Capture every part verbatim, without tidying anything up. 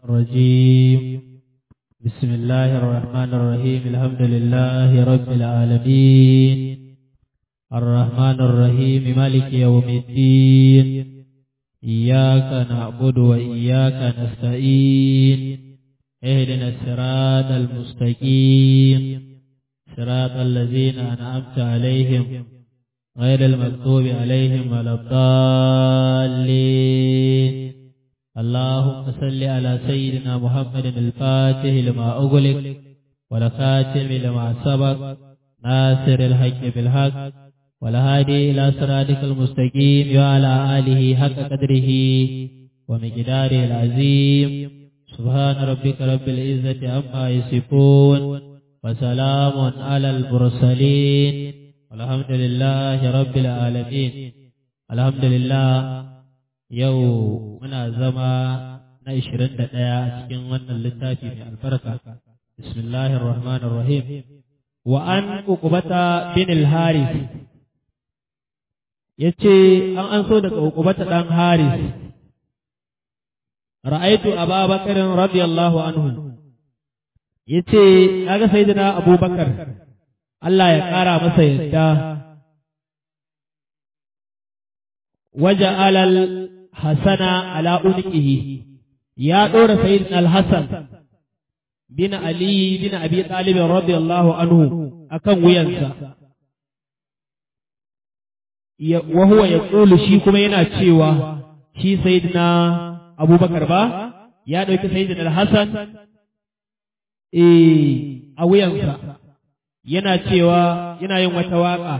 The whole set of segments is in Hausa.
الرجيم بسم الله الرحمن الرحيم الحمد لله رب العالمين الرحمن الرحيم مالك يوم الدين إياك نعبد وإياك نستعين اهدنا الصراط المستقيم صراط الذين أنعمت عليهم غير المغضوب عليهم ولا الضالين اللهم صل على سيدنا محمد الفاتح لما أغلق والخاتم لما سبق ناصر الحق بالحق والهادي إلى صراطك المستقيم وعلى آله حق قدره ومقداره العظيم سبحان ربك رب العزة عما يصفون وسلام على المرسلين والحمد لله رب العالمين. الحمد لله yau muna zama na ishirin da ɗaya cikin wannan littafi mai albarka. Bismillahir Rahmanir Rahim. Wa an Uqbata bin al-Haris yace an anso daga Uqbata dan Haris. Ra'aitu Abu Bakr radiyallahu anhu. Yace kaga sayyidina Abu Bakar Allah ya kara masa yadda. Waja'ala Hassana ala unqihi ya dora sayyidina al-Hasan bin Ali bin Abi Talib radiyallahu anhu akan wuyansa ya wa huwa yaqulu shi kuma yana cewa shi sayyidina Abubakar ba ya dauki sayyidina al-Hasan eh a wuyansa yana cewa yana yin wata waka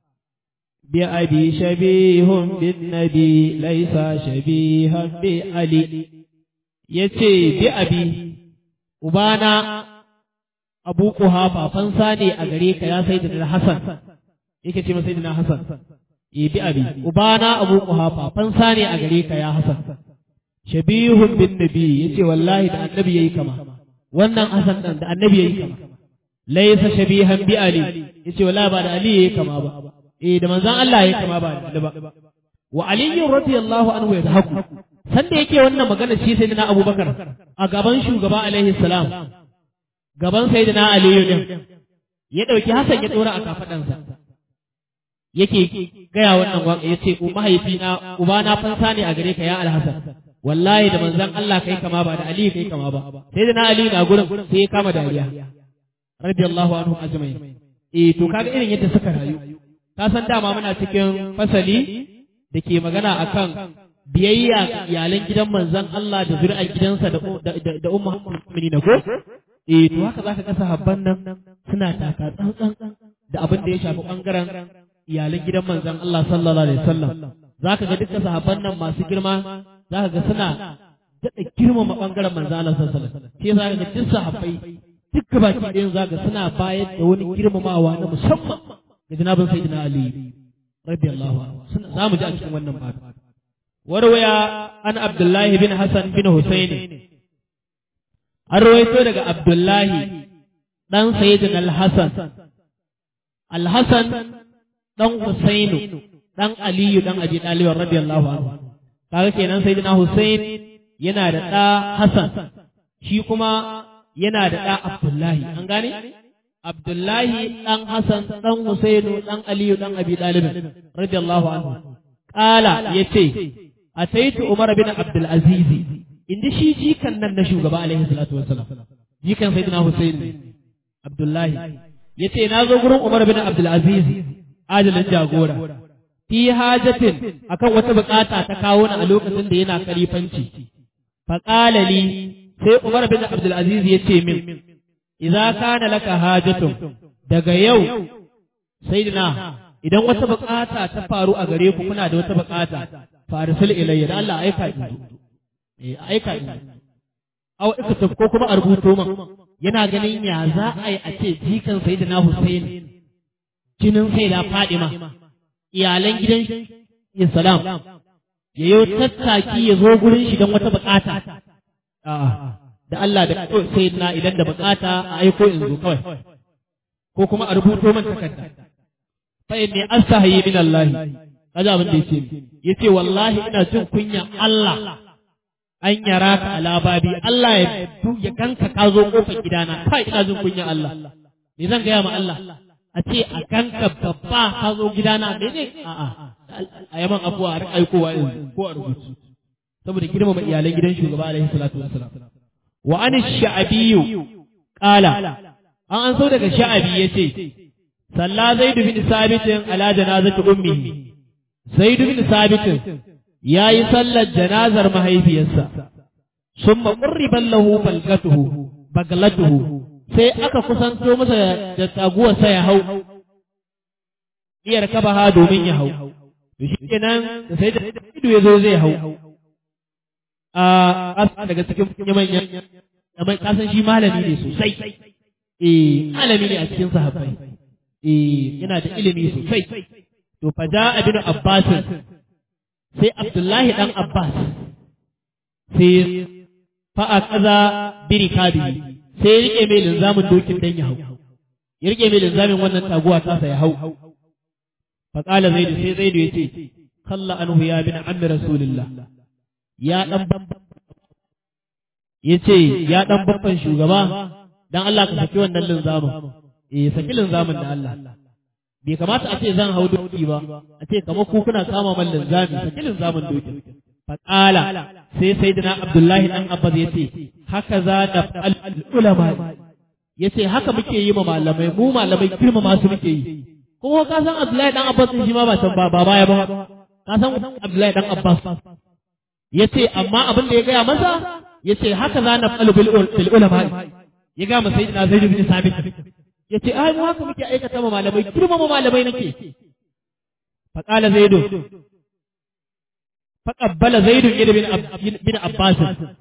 بأبي شبيه بالنبي ليس شبيها بألي يتي بأبي وبانا أبو قحافة فانساني أغريك يا سيدنا الحسن يكي تيما سيدنا حسن بأبي وبانا أبو قحافة فانساني أغريك يا حسن شبيه بالنبي يتي والله دا النبي يكما وانا حسن دا النبي يكما ليس شبيها بألي يتي والله بعد علي يكما با eh da manzon Allah ya kama ba da ba wa Ali radiyallahu anhu ya haku sanda yake wannan magana shi sayyidina Abubakar a gaban shugaba alaihi salam gaban sayyidina Ali din ya dauki Hassan ya dora a kafadansa yake gaya wannan waka yace ko mahaifina ubana fansa ne a gare ka ya Al-Hasan wallahi da manzon Allah kai kama ba da Ali kai kama ba sayyidina Ali na gurin sai ya kama dariya radiyallahu anhu ajma'in eh to kaga irin yadda suka rayu ka san dama muna cikin fasali da ke magana akan biyayya iyalan gidan manzon Allah da zuri'ar gidansa da da ummu mu'minin ko eh to haka zaka ga sahabban nan suna taka tsantsan da abin da ya shafi bangaren iyalan gidan manzon Allah sallallahu alaihi wasallam zaka ga dukkan sahabban nan masu girma zaka ga suna da girmama bangaren manzon Allah sallallahu alaihi wasallam sai zaka ga dukkan sahabbai dukkan baki ɗayan zaka suna bayar da wani girmamawa na musamman da janabin sayyidina Ali radiyallahu anhu za mu ji a cikin wannan babu warwaya an Abdullahi bin Hassan bin Husaini an rawaito daga Abdullahi dan sayyidina Al-Hasan Al-Hasan dan Husainu dan Aliyu dan Abi Talib radiyallahu anhu kaga kenan sayyidina Husain yana da da Hassan shi kuma yana da da Abdullahi an gane Abdullahi ɗan Hassan ɗan Husainu ɗan Aliyu ɗan Abi Talib radiyallahu anhu qala yace ataitu Umar bin Abdul Aziz inda shi jikan nan na shugaba alaihi salatu wassalam jikan sayyidina Husain Abdullahi yace na zo gurin Umar bin Abdul Aziz ajalin jagora fi hajatin akan wata bukata ta kawo ni a lokacin da yana kalifanci fa qala li sai Umar bin Abdul Aziz yace min idza kana laka hajatun daga yau sayyidina idan wata bukata ta faru a gare ku kuna da wata bukata farsil ilayya da Allah aika in eh aika in aw ikata ko kuma a rubuto man yana ganin ya za a yi a ce jikan sayyidina Hussein jinin sayyida Fadima iyalan gidan Islam yayo tattaki ya zo gurin shi dan wata bukata a'a da Allah da sai na idan da bukata a aiko in zo kawai ko kuma a rubuto man takarda fa inni astahi min Allah kaza abin da yake yace wallahi ina jin kunya Allah an yara ka alababi Allah ya ya ganka ka zo kofar gidana kai ina jin kunya Allah me zan gaya ma Allah a ce a ganka babba ka zo gidana me ne a'a a yaman abuwa a aikowa yanzu ko a rubutu saboda girmama iyalan gidan shugaba alaihi salatu wassalam wa an sha'abiyyu qala an an so daga sha'abi yace salla zaid bin sabit ala janazati ummihi zaid bin sabit yayi sallar janazar mahaifiyarsa summa qurriba lahu balgatuhu baglatuhu sai aka kusanto masa da taguwar sa ya hau iyar kabaha domin ya hau to shikenan sai da ido yazo zai hau a asa daga cikin manyan kamar kasan shi malami ne sosai eh malami ne a cikin sahabbai eh yana da ilimi sosai to fa da ibn abbas sai abdullahi dan abbas sai fa akaza birikabi sai ya rike mai linzamin dokin dan ya hau ya rike mai linzamin wannan taguwa ta sa ya hau fa qala zaid sai zaid yace kalla anhu ya bin ammi rasulillah ya dan yace ya dan babban shugaba dan Allah ka saki wannan linzamin eh saki linzamin da Allah bai kamata a ce zan hau doki ba a ce kamar ku kuna kama man linzami saki linzamin doki fa qala sai sayyidina abdullahi dan abbas yace haka za da ulama yace haka muke yi ma malamai mu malamai kirma masu muke yi kuma ka san abdullahi dan abbas shi ma ba san ba ba baya ba ka san abdullahi dan abbas yace amma abin da ya gaya masa yace haka za na falu bil ulama ya ga masa sayyidina zaid bin sabit yace ai mu haka muke aikata ma malamai kirma ma malamai nake fa qala zaid fa qabbala zaid ibn bin abbas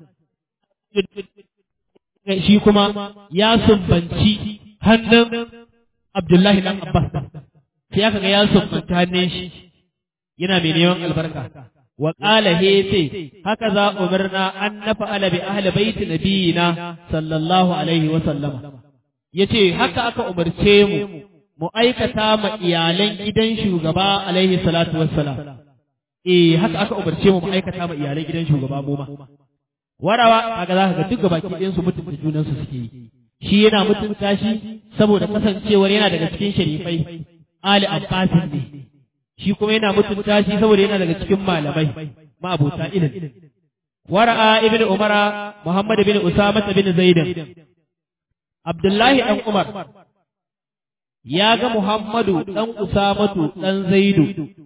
shi kuma ya sumbanci hannun abdullahi dan abbas sai aka ga ya sumbanci hannun shi yana mai neman albarka wa qala hete haka za umarna an nafa'ala bi ahli baiti nabiyina sallallahu alaihi wa sallama yace haka aka umarce mu mu aikata ma iyalan gidan shugaba alaihi salatu wassalam eh haka aka umarce mu mu aikata ma iyalan gidan shugaba mu ma warawa kaga zaka ga duk gabaki ɗayan su mutunta junan su suke yi shi yana mutunta shi saboda kasancewar yana daga cikin sharifai ali abbas ne shi kuma yana mutunta shi saboda yana daga cikin malamai ma'abuta ilimi wara'a ibnu umara muhammad bin usama bin zaid abdullahi dan umar ya ga muhammadu dan usamatu dan zaidu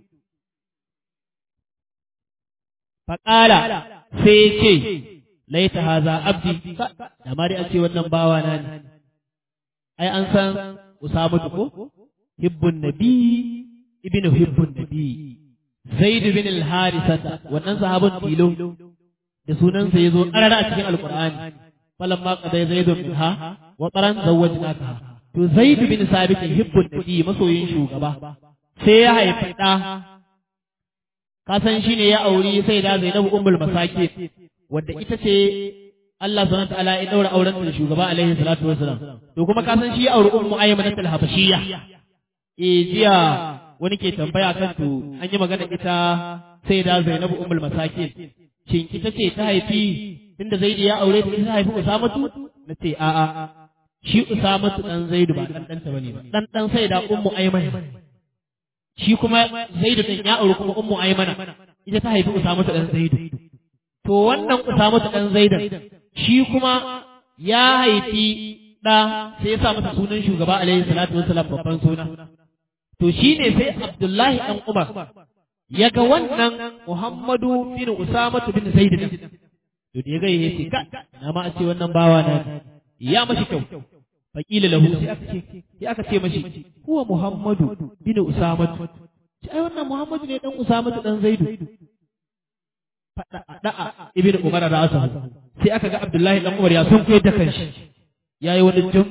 faqala sai ce laita haza abdi da mari a ce wannan bawa na ne ai an san usamatu ko hibbun nabi ibnu hibbun nabi zaid bin al-harisata wannan sahabin tilo da sunansa yazo karara a cikin alqur'ani falamma qada zaidun minha wa taran zawwajnaka to zaid bin sabit hibbun nabi masoyin shugaba sai ya haifi da ka san shine ya auri sai da zainabu ummul masakin wadda ita ce Allah subhanahu wa ta'ala ya daura auren da shugaba alaihi salatu wasalam to kuma ka san shi ya auri ummu aymanat al-habashiyya eh jiya wani ke tambaya kan to an yi magana ita sai da Zainabu ummul masakin shin ita ce ta haifi tunda Zaidu ya aure ta ta haifi Usamatu nace a a shi Usamatu dan Zaidu ba dan danta bane ba dan dan sai da ummu ayman shi kuma Zaidu din ya aure kuma ummu aymana ita ta haifi Usamatu dan Zaidu to wannan Usamatu dan Zaidu shi kuma ya haifi da sai ya sa masa sunan shugaba alaihi salatu wassalam babban suna to shine sai Abdullahi dan Umar ya ga wannan Muhammadu bin Usamatu bin Zaid to da ya ga yace ka na ma a ce wannan bawa na ya mashi kyau faqila lahu sai aka ce sai aka ce mashi huwa Muhammadu bin Usamatu ai wannan Muhammadu ne dan Usamatu dan Zaid fada da'a ibnu Umar da asa sai aka ga Abdullahi dan Umar ya sun koyar da kanshi yayi wani jum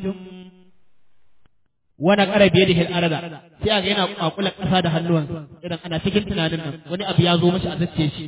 wani ƙarabe da hil'arada sai aga yana kwakulan ƙasa da hannuwansa irin ana cikin tunanin nan wani abu ya zo mashi a zacce shi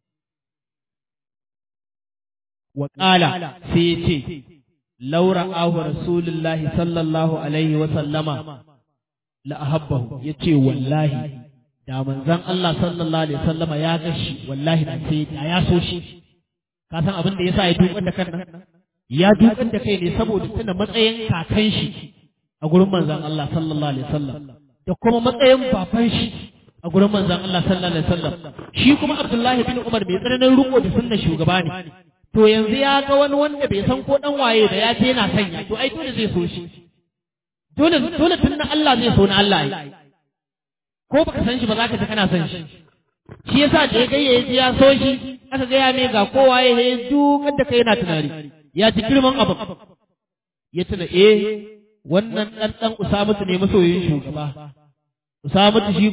wa ƙala sai ya ce laura ahu rasulullahi sallallahu alaihi wa sallama la ahabbahu ya ce wallahi da manzon Allah sallallahu alaihi wa sallama ya ga shi wallahi da sai ya so shi ka san abin da yasa ya dukar da kan nan ya dukar da kai ne saboda tuna matsayin kakan shi a gurin manzon Allah sallallahu alaihi wasallam da kuma matsayin baban shi a gurin manzon Allah sallallahu alaihi wasallam shi kuma Abdullahi bin Umar mai tsananin riko da sunnar shugaba ne to yanzu ya ga wani wanda bai san ko dan waye da ya ce yana sanya to ai dole zai so shi dole dole tunna Allah zai so na Allah ai ko baka san shi ba za ka ji kana san shi shi yasa da ya gayya ya ji ya so shi aka ga ya ne ga kowa ya yi dukkan da kai yana tunani ya ji girman abu ya tuna eh wannan dan dan Usamatu ne masoyin shugaba Usamatu shi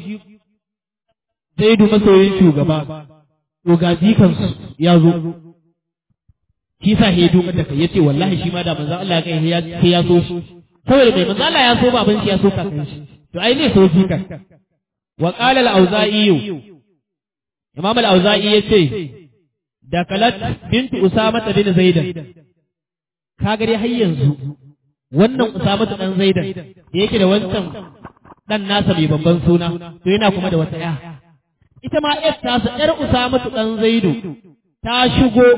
Zaidu masoyin shugaba to ga jikan ya zo shi sa he dukkan da kai yace wallahi shi ma da manzo Allah ya kai ya kai ya so shi saboda mai manzo Allah ya so baban shi ya so kakan shi to ai ne so jikan wa qala al-auza'i Imam al-auza'i yace dakalat bint Usama bin Zaid ka gare har yanzu wannan Usama dan Zaid da yake da wancan dan nasa mai babban suna to yana kuma da wata ya ita ma ƴar tasa ƴar Usama dan Zaid ta shigo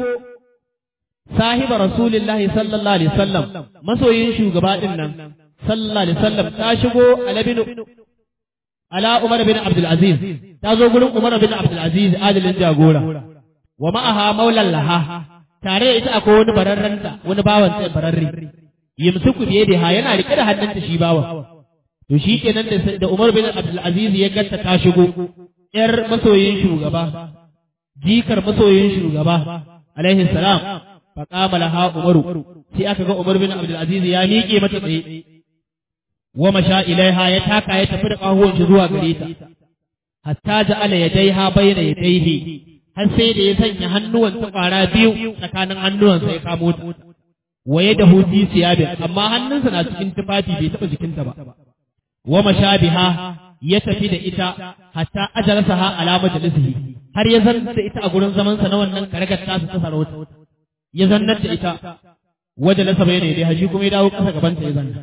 sahiba Rasulullahi sallallahu alaihi wasallam masoyin shugaba din nan sallallahu alaihi wasallam ta shigo alabinu ala Umar bin Abdul Aziz ta zo gurin Umar bin Abdul Aziz adalin jagora wa ma'aha maulan laha tare da ita akwai wani bararranta wani bawan sai bararre yimsuku biye da ha yana rike da hannunta shi bawan to shi kenan da Umar bin Abdul Aziz ya ganta ta shigo yar masoyin shugaba jikar masoyin shugaba alaihi salam fa qama laha Umaru sai aka ga Umar bin Abdul Aziz ya miƙe mata tsaye wa masha ilaiha ya taka ya tafi da kahuwan shi zuwa gare ta hatta ja'ala yadaiha bayna yadaihi har sai da ya sanya hannuwan ta fara biyu tsakanin hannuwan sai ya kamo ta wa yadahu fi siyabi amma hannunsa na cikin tufafi bai taba jikinta ba wa mashabiha ya tafi da ita hatta ajalasaha ala majlisihi har ya zanna da ita a gurin zaman sa na wannan karagar tasu ta sarauta ya zanna da ita wajalasa bayna yadaiha shi kuma ya dawo kasa gaban ta ya zanna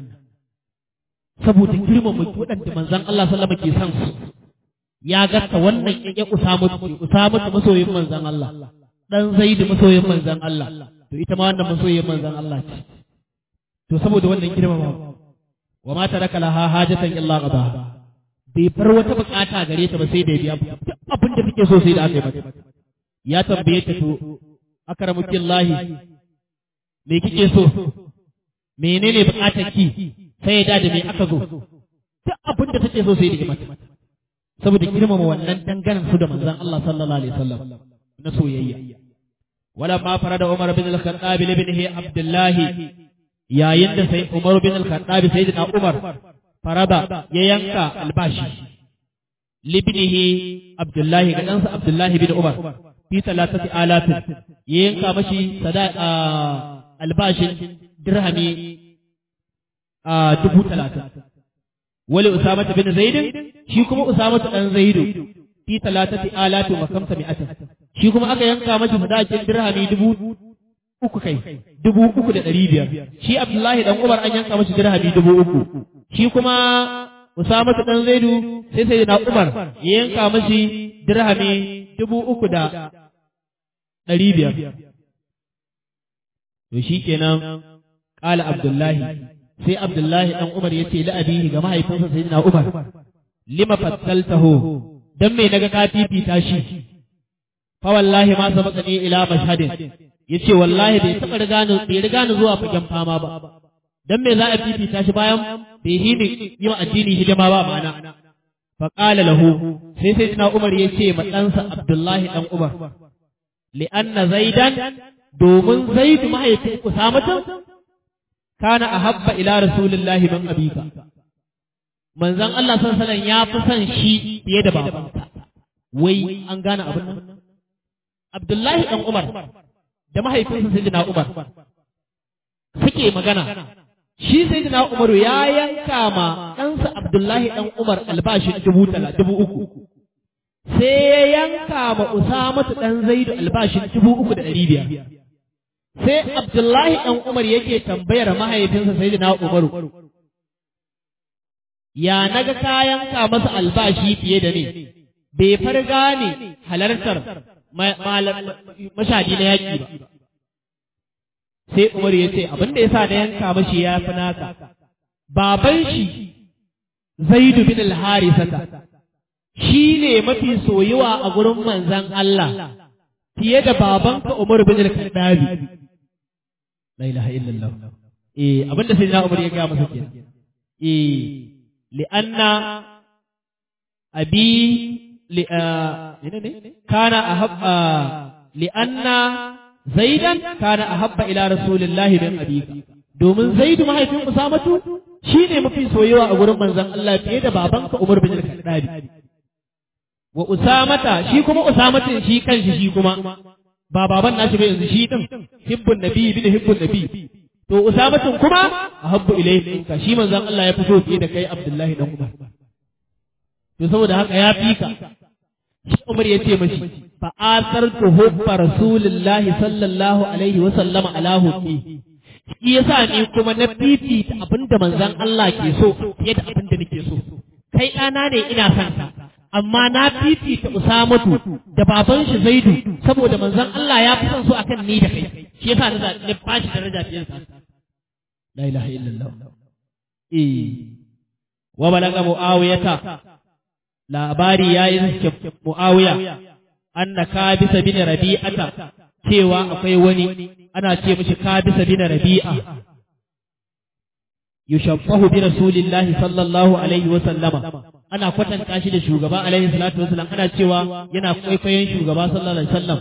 saboda girmama waɗanda manzon Allah sallama ke son su ya gasta wannan ya Usama Usama masoyin manzon Allah dan Zaid masoyin manzon Allah to ita ma wannan masoyin manzon Allah ce to saboda wannan girmama wa ma taraka laha hajatan illa qada bai bar wata bukata gare ta ba sai da biya abin da take so sai da aka yi mata ya tambaye ta to akramukillahi me kike so menene bukatar ki sai da da me aka zo duk abin da take so sai da mata saboda girmama wannan danganan su da manzon Allah sallallahu alaihi wasallam na soyayya wala ma farada Umar bin al-Khattab ibn Abdullah yayin da sai Umar bin al-Khattab sayyidina Umar farada ya yanka albashi libnihi Abdullah ga ɗansa Abdullah bin Umar fi talatati alatin ya yanka mashi sada albashin dirhami a dubu talatin wali Usama bin Zaid shi kuma Usama dan Zaid fi talatati alati wa kamsa mi'atin shi kuma aka yanka mashi sadakin dirhami dubu uku kai dubu uku da ɗari biyar shi Abdullahi dan Umar an yanka mashi dirhami dubu uku shi kuma Usama dan Zaid sai sai na Umar ya yanka mashi dirhami dubu uku da ɗari biyar to shi kenan qala Abdullahi sai Abdullahi dan Umar ya ce la'abihi ga mahaifinsa sayyidina Umar lima fattaltahu dan me naga ka fifita shi fa wallahi ma sabaqani ila mashhadin yace wallahi bai taba riga ni bai riga ni zuwa fagen fama ba dan me za a fifita shi bayan bai hini yi wa addini hidima ba ma'ana fa qala lahu sai sayyidina Umar ya ce ma ɗansa Abdullahi dan Umar li anna zaidan domin zaid mahaifin Usamatu kana ahabba ila rasulillahi min abika manzon Allah sallallahu alaihi wasallam ya fi son shi fiye da babansa wai an gane abin nan Abdullahi dan Umar da mahaifinsa sayyidina Umar suke magana shi sayyidina Umar ya yanka ma ɗansa Abdullahi dan Umar albashin dubu tala dubu uku sai ya yanka ma Usama dan Zaid albashin dubu uku da ɗari biyar sai Abdullahi ɗan Umar yake tambayar mahaifinsa Sayyidina Umaru ya naga kayan ka masa albashi fiye da ni bai farga ne halartar mashadi na yaƙi ba. Sai Umar ya ce abin da ya sa na yanka mashi ya fi naka, baban shi Zaidu bin al-Harisata shi ne mafi soyuwa a gurin manzan Allah fiye da babanka Umar bin al-Khattabi. La ilaha illallah. Eh abin da sai na Umar ya gaya masa kenan. Eh li'anna abi li kana ahabba li'anna Zaidan kana ahabba ila rasulillahi min abika, domin Zaidu mahaifin Usamatu shine mafi soyuwa a gurin manzon Allah fiye da babanka Umar bin al-Khattabi. Wa Usamata shi kuma Usamatin shi kanshi shi kuma ba baban nashi bai yanzu shi din hibbun nabi bin hibbun nabi, to Usamatin kuma ahabbu ilayhi ka shi manzon Allah ya fito fiye da kai Abdullahi dan Umar. To saboda haka ya fika shi Umar ya ce mashi fa asartu hubba rasulillahi sallallahu alaihi wa sallama ala hubbi, shi yasa ni kuma na fifita abinda manzon Allah ke so fiye da abinda nake so. Kai ɗana ne ina son ka, amma na fifita Usamatu da baban shi Zaidu saboda manzon Allah ya fi son su akan ni da kai, shi yasa na na bashi daraja fiye da la ilaha illallah. Eh wa balaga muawiyata, labari ya yi suke Mu'awiya, anna Kabisa bin Rabi'ata, cewa akwai wani ana ce mishi Kabisa bin Rabi'a, yushabbahu bi Rasulillahi sallallahu alaihi wa sallama, ana kwatanta shi da shugaba alaihi salatu wa sallam, ana cewa yana kwaikwayon shugaba sallallahu alaihi wa sallam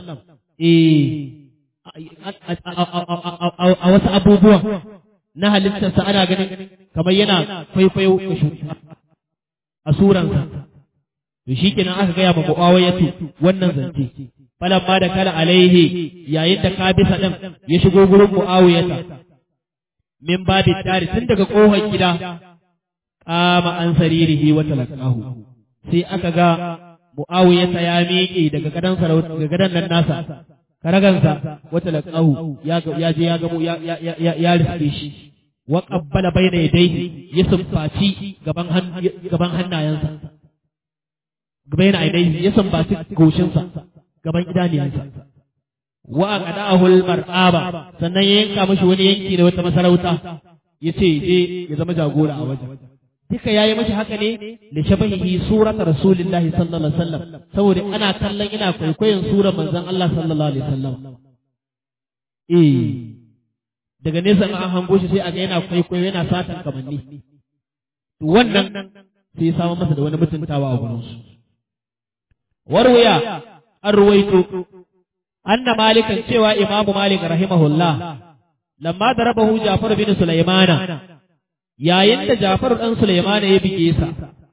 eh a wasu abubuwan na halittarsa ana ganin kamar yana kwaikwayo a suransa. To shi kenan aka gaya ma Mu'awiyatu wannan zance. Falamma da kala alaihi, yayin da Kabisa ɗin ya shigo gurin Mu'awiyata, min babi tari tun daga ƙofar gida, kama an saririhi wa talaqahu. Sai aka ga Mu'awiyata ya miƙe daga gadan sarauta daga gadan nan nasa, karagansa wa talaqahu ya ya je ya gamo ya ya ya riske shi. Wa qabbala bayna yadayhi, ya sumfaci gaban gaban hannayensa. Gabayin ainihi ya sambaci goshinsa gaban idaniyansa. Wa aqada'ahu al-mar'aba, sannan ya yanka mashi wani yanki da wata masarauta, yace je ya zama jagora a wajen. Duka yayi mashi haka ne li shabahihi surata rasulillahi sallallahu alaihi wasallam, saboda ana kallon ina kwaikwayon surar manzon Allah sallallahu alaihi wasallam. Eh daga nesa an hango shi sai a ga yana kwaikwayo yana satan kamanni. To wannan sai ya samu masa da wani mutuntawa a gurin su. Warwaya an ruwaito anna malikan cewa imamu malik rahimahullah lamma darabahu Ja'far bin Sulaimana, yayin da Ja'far dan Sulaimana ya bige sa,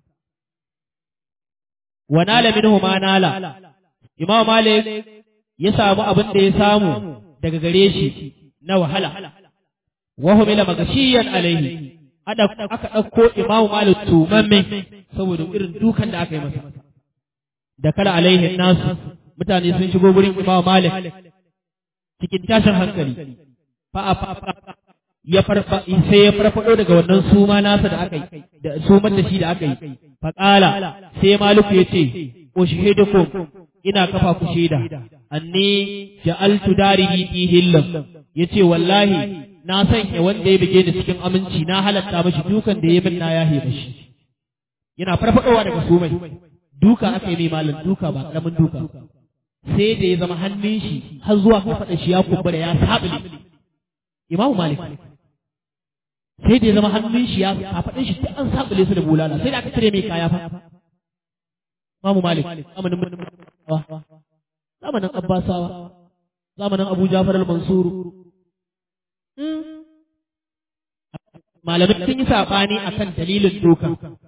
wa nala minhu ma nala, imamu malik ya samu abin da ya samu daga gare shi na wahala. Wa humila magashiyan alaihi, aka ɗauko imamu malik tumamme saboda irin dukan da aka yi masa. Da kala alaihi nasu, mutane sun shigo gurin Imam Malik cikin tashin hankali, fa ya farfa sai ya farfado daga wannan suma nasa da aka yi da suman da shi da aka yi, fa qala sai Maliku ya ce ushihidukum, ina kafa ku shaida anni ja'altu darihi fi hillam, yace wallahi na sanya wanda ya bige ni cikin aminci, na halatta mashi dukan da ya min na yahe mashi. Yana farfadowa daga sumai, duka aka yi mai malam, duka ba ƙaramin duka, sai da ya zama hannun shi har zuwa kafaɗa shi ya kumbura ya saɓule. Imamu Malik sai da ya zama hannun shi ya kafaɗin shi duk an saɓule su da bulala, sai da aka cire mai kaya fa. Imamu Malik zamanin zamanin Abbasawa, zamanin Abu Ja'far al-Mansur. Malamai sun yi saɓani akan dalilin duka.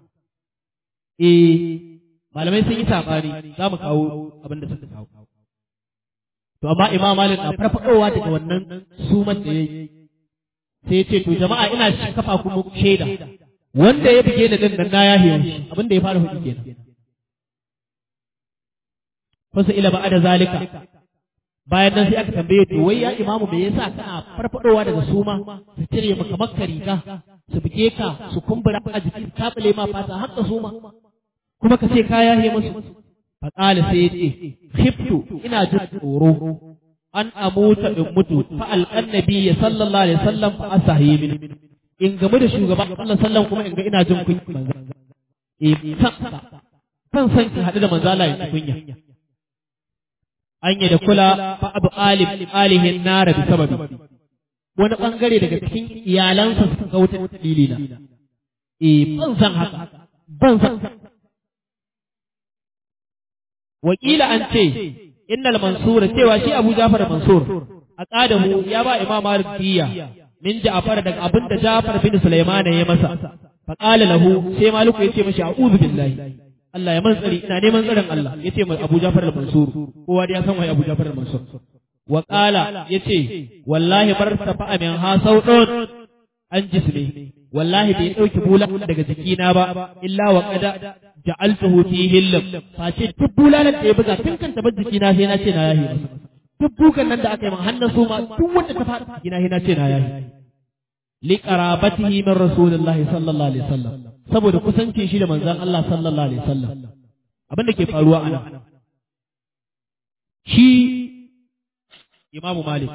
Eh malamai sun yi sabani, za mu kawo abin da suka kawo. To amma Imam Malik na farfadowa daga wannan suman da yayi, sai ya ce to jama'a ina kafa kuma shaida wanda ya bige da din na yahi abin da ya fara hudu kenan. Fasa ila ba'ada zalika, bayan nan sai aka tambaye to wai ya imamu me yasa kana farfadowa daga suma su cire maka makka riga su bige ka su kumbura a jikin tabule ma fata har da suma kuma ka ce ka yahe musu. fa qala sai yace khiftu ina jin tsoro an amuta in mutu fa alqannabi sallallahu alaihi wasallam fa asahi min in game da shugaban Allah sallallahu kuma in ga ina jin kunya manzo eh san san san ki hadu da manzo Allah ya kunya an yi da kula fa abu alim alihin nara bi sababi wani bangare daga cikin iyalansa suka ga wuta dalilina eh ban san haka ban san wakila an ce innal mansur cewa shi Abu Ja'far Mansur aqadahu ya ba Imam Malik diya min Ja'far daga abinda Ja'far bin Sulaiman ya masa fa qala lahu sai Maliku yace mashi a'udhu billahi Allah ya man tsari ina neman tsarin Allah yace mai Abu Ja'far Mansur kowa da ya san wai Abu Ja'far Mansur wa qala yace wallahi bartafa min ha saudun an jismi wallahi bai dauki bula daga jikina ba illa wa qada ja'altuhu fi hillam face duk bulalan da ya buga tun kan tabar jikina sai na ce na yahi masa duk bukan nan da aka yi man hannan su ma duk wanda ta fada jikina sai na ce na yahi li qarabatihi min rasulillahi sallallahu alaihi wasallam saboda kusancin shi da manzon Allah sallallahu alaihi wasallam abin da ke faruwa ana shi Imam Malik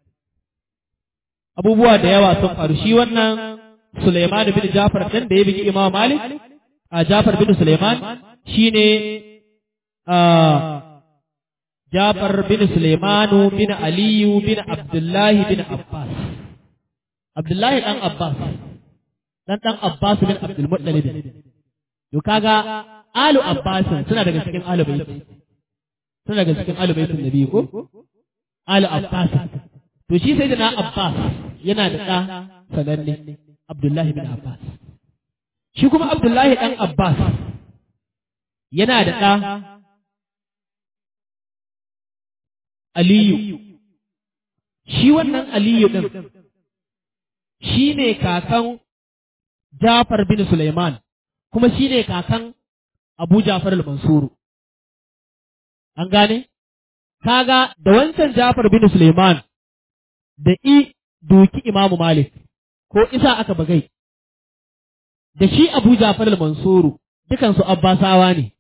abubuwa da yawa sun faru shi wannan Sulaiman bin Ja'far dan da ya bigi Imam Malik a Ja'far bin Sulaiman shine a Ja'far bin Sulaiman bin Ali bin Abdullah bin Abbas Abdullah dan Abbas dan dan Abbas bin Abdul Muttalib to kaga alu Abbas suna daga cikin alu bait suna daga cikin alu baitin nabi ko alu Abbas to shi sai da Abbas yana da da sananne Abdullahi bin Abbas shi kuma Abdullahi ɗan Abbas yana da ɗa Aliyu shi wannan Aliyu ɗin shi ne kakan Ja'far bin Sulaiman kuma shi ne kakan Abu Ja'far al-Mansuru an gane kaga da wancan Ja'far bin Sulaiman da i doki Imamu Malik ko isa aka bagai da shi Abu Ja'far al-Mansuru dukansu Abbasawa ne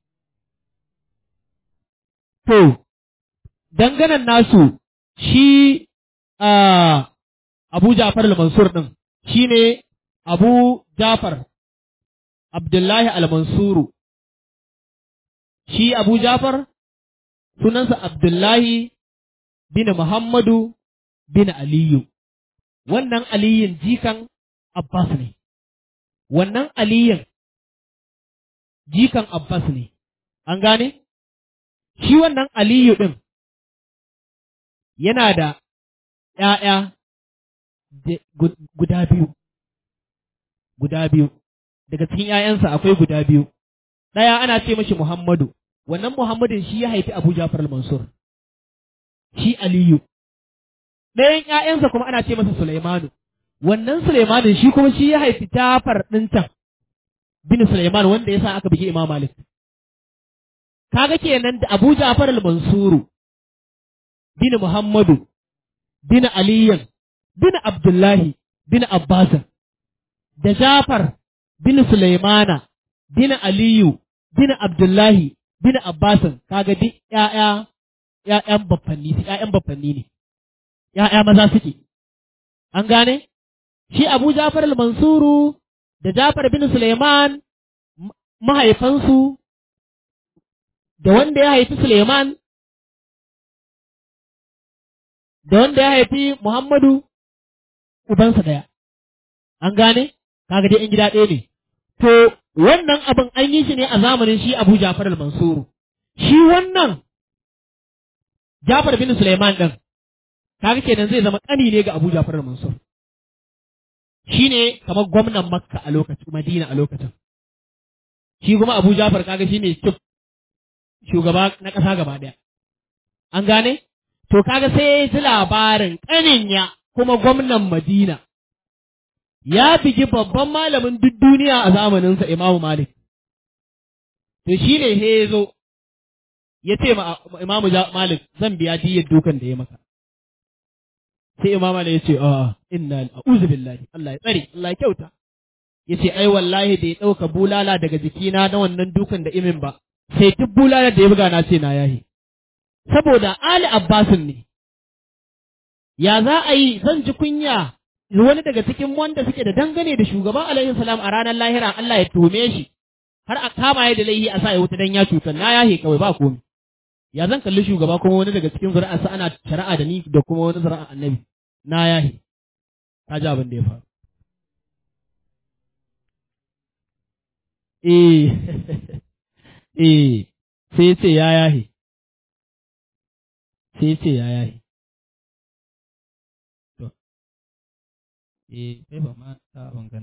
to danganan nasu shi a Abu Ja'far al-Mansur din shine Abu Ja'far Abdullahi al-Mansuru shi Abu Ja'far sunansa Abdullahi bin Muhammadu bin Aliyu wannan Aliyin jikan Abbas ne wannan Aliyin jikan Abbas ne an gane shi wannan Aliyu din yana da ‘ya'ya guda biyu guda biyu daga cikin ‘ya'yansa akwai guda biyu ɗaya ana ce mashi Muhammadu wannan Muhammadin shi ya haifi Abu Ja'far al-Mansur shi Aliyu ɗayan ‘ya'yansa kuma ana ce masa Sulaimanu, wannan Sulaimanin shi kuma shi ya haifi Ja'far ɗin can, bin Sulaiman wanda ya sa aka bugi Imam Malik. Kaga kenan da Abu Ja'far al-Mansuru, bin Muhammadu, bin Aliyan, bin Abdullahi, bin Abbasan, da Ja'far bin Sulaimana, bin Aliyu, bin Abdullahi, bin Abbasan, kaga duk ‘ya'ya, ‘ya'yan baffanni, ‘ya'yan baffanni ne. ‘ya'ya maza suke, an gane? Shi Abu Ja'far al-Mansuru da Ja'far bin Suleiman mahaifansu da wanda ya haifi Suleiman da wanda ya haifi Muhammadu ubansa ɗaya, an gane? Kaga dai ‘yan gida ɗaya ne. To, wannan abin an yi shi ne a zamanin shi Abu Ja'far al-Mansuru. Shi wannan Ja'far bin Suleiman ɗin kaga kenan zai zama ƙani ne ga Abu Ja'far al-Mansur shine kamar gwamnan Makka a lokacin Madina a lokacin shi kuma Abu Ja'far kaga shine chief shugaba na ƙasa gaba ɗaya an gane to kaga sai ya ji labarin ƙaninya kuma gwamnan Madina ya bigi babban malamin duk duniya a zamaninsa Imam Malik to shine he zo ya ce ma Imam Malik zan biya diyyar dukan da ya maka sai Imam Ali ya ce a inna a'udhu billahi Allah ya tsare Allah ya kyauta yace ai wallahi da ya dauka bulala daga jikina na wannan dukan da imin ba sai duk bulalar da ya buga na ce na yahi saboda Ali Abbasin ne ya za a yi zan ji kunya wani daga cikin wanda suke da dangane da shugaban alaihi salam a ranar lahira Allah ya tume shi har a kama ya da laihi a sa ya wuta dan ya cutar na yahe kawai ba komai ya zan kalli shugaba kuma wani daga cikin zuri'arsa ana shari'a da ni da kuma wani zuri'a annabi na yahe ta ji abin da ya faru eh eh sai ce ya yahe sai ce ya yahe to eh sai ba ma ta bangan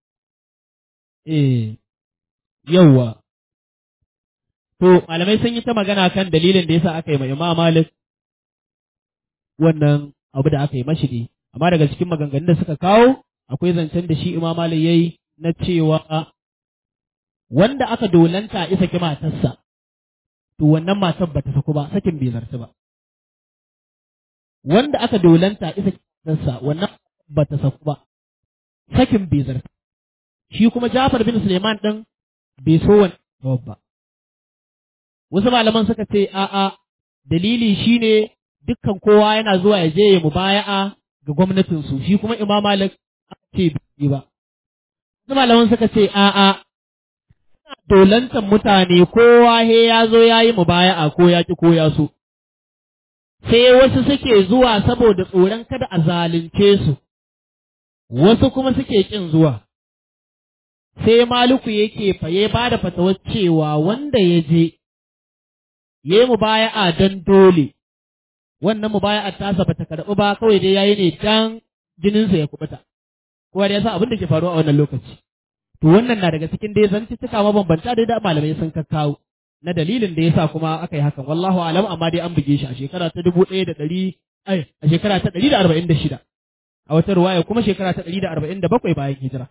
eh yawwa to malamai sun yi ta magana kan dalilin da yasa aka yi mai Imam Malik wannan abu da aka yi mashi ne amma daga cikin maganganun da suka kawo akwai zancen da shi Imam Malik yayi na cewa wanda aka dolanta isa ki matarsa to wannan matar bata saku ba sakin bai zartu ba wanda aka dolanta isa ki matarsa wannan bata saku ba sakin bai zartu shi kuma Jafar bin Suleiman din bai so wannan ba wasu malaman suka ce a'a dalili shine dukkan kowa yana zuwa ya je ya mubaya'a ga gwamnatin su shi kuma Imam Malik ce bai ba wasu malaman suka ce a'a dolantan mutane kowa he ya zo ya yi mubaya'a ko ya ki ko ya so sai wasu suke zuwa saboda tsoron kada a zalunce su wasu kuma suke kin zuwa sai Maliku yake faye ba da fatawar cewa wanda ya je ya yi mubaya'a don dole wannan mubaya'a tasa bata karɓi ba kawai dai yayi ne dan jininsa ya kubuta kowa da ya san abin da ke faruwa a wannan lokaci to wannan na daga cikin dai zantuttuka mabambanta dai da malamai sun kakkawo na dalilin da yasa kuma aka yi hakan wallahu alam amma dai an buge shi a shekara ta dubu ɗaya da ɗari ai a shekara ta ɗari da arba'in da shida a wata ruwaya kuma shekara ta ɗari da arba'in da bakwai bayan hijira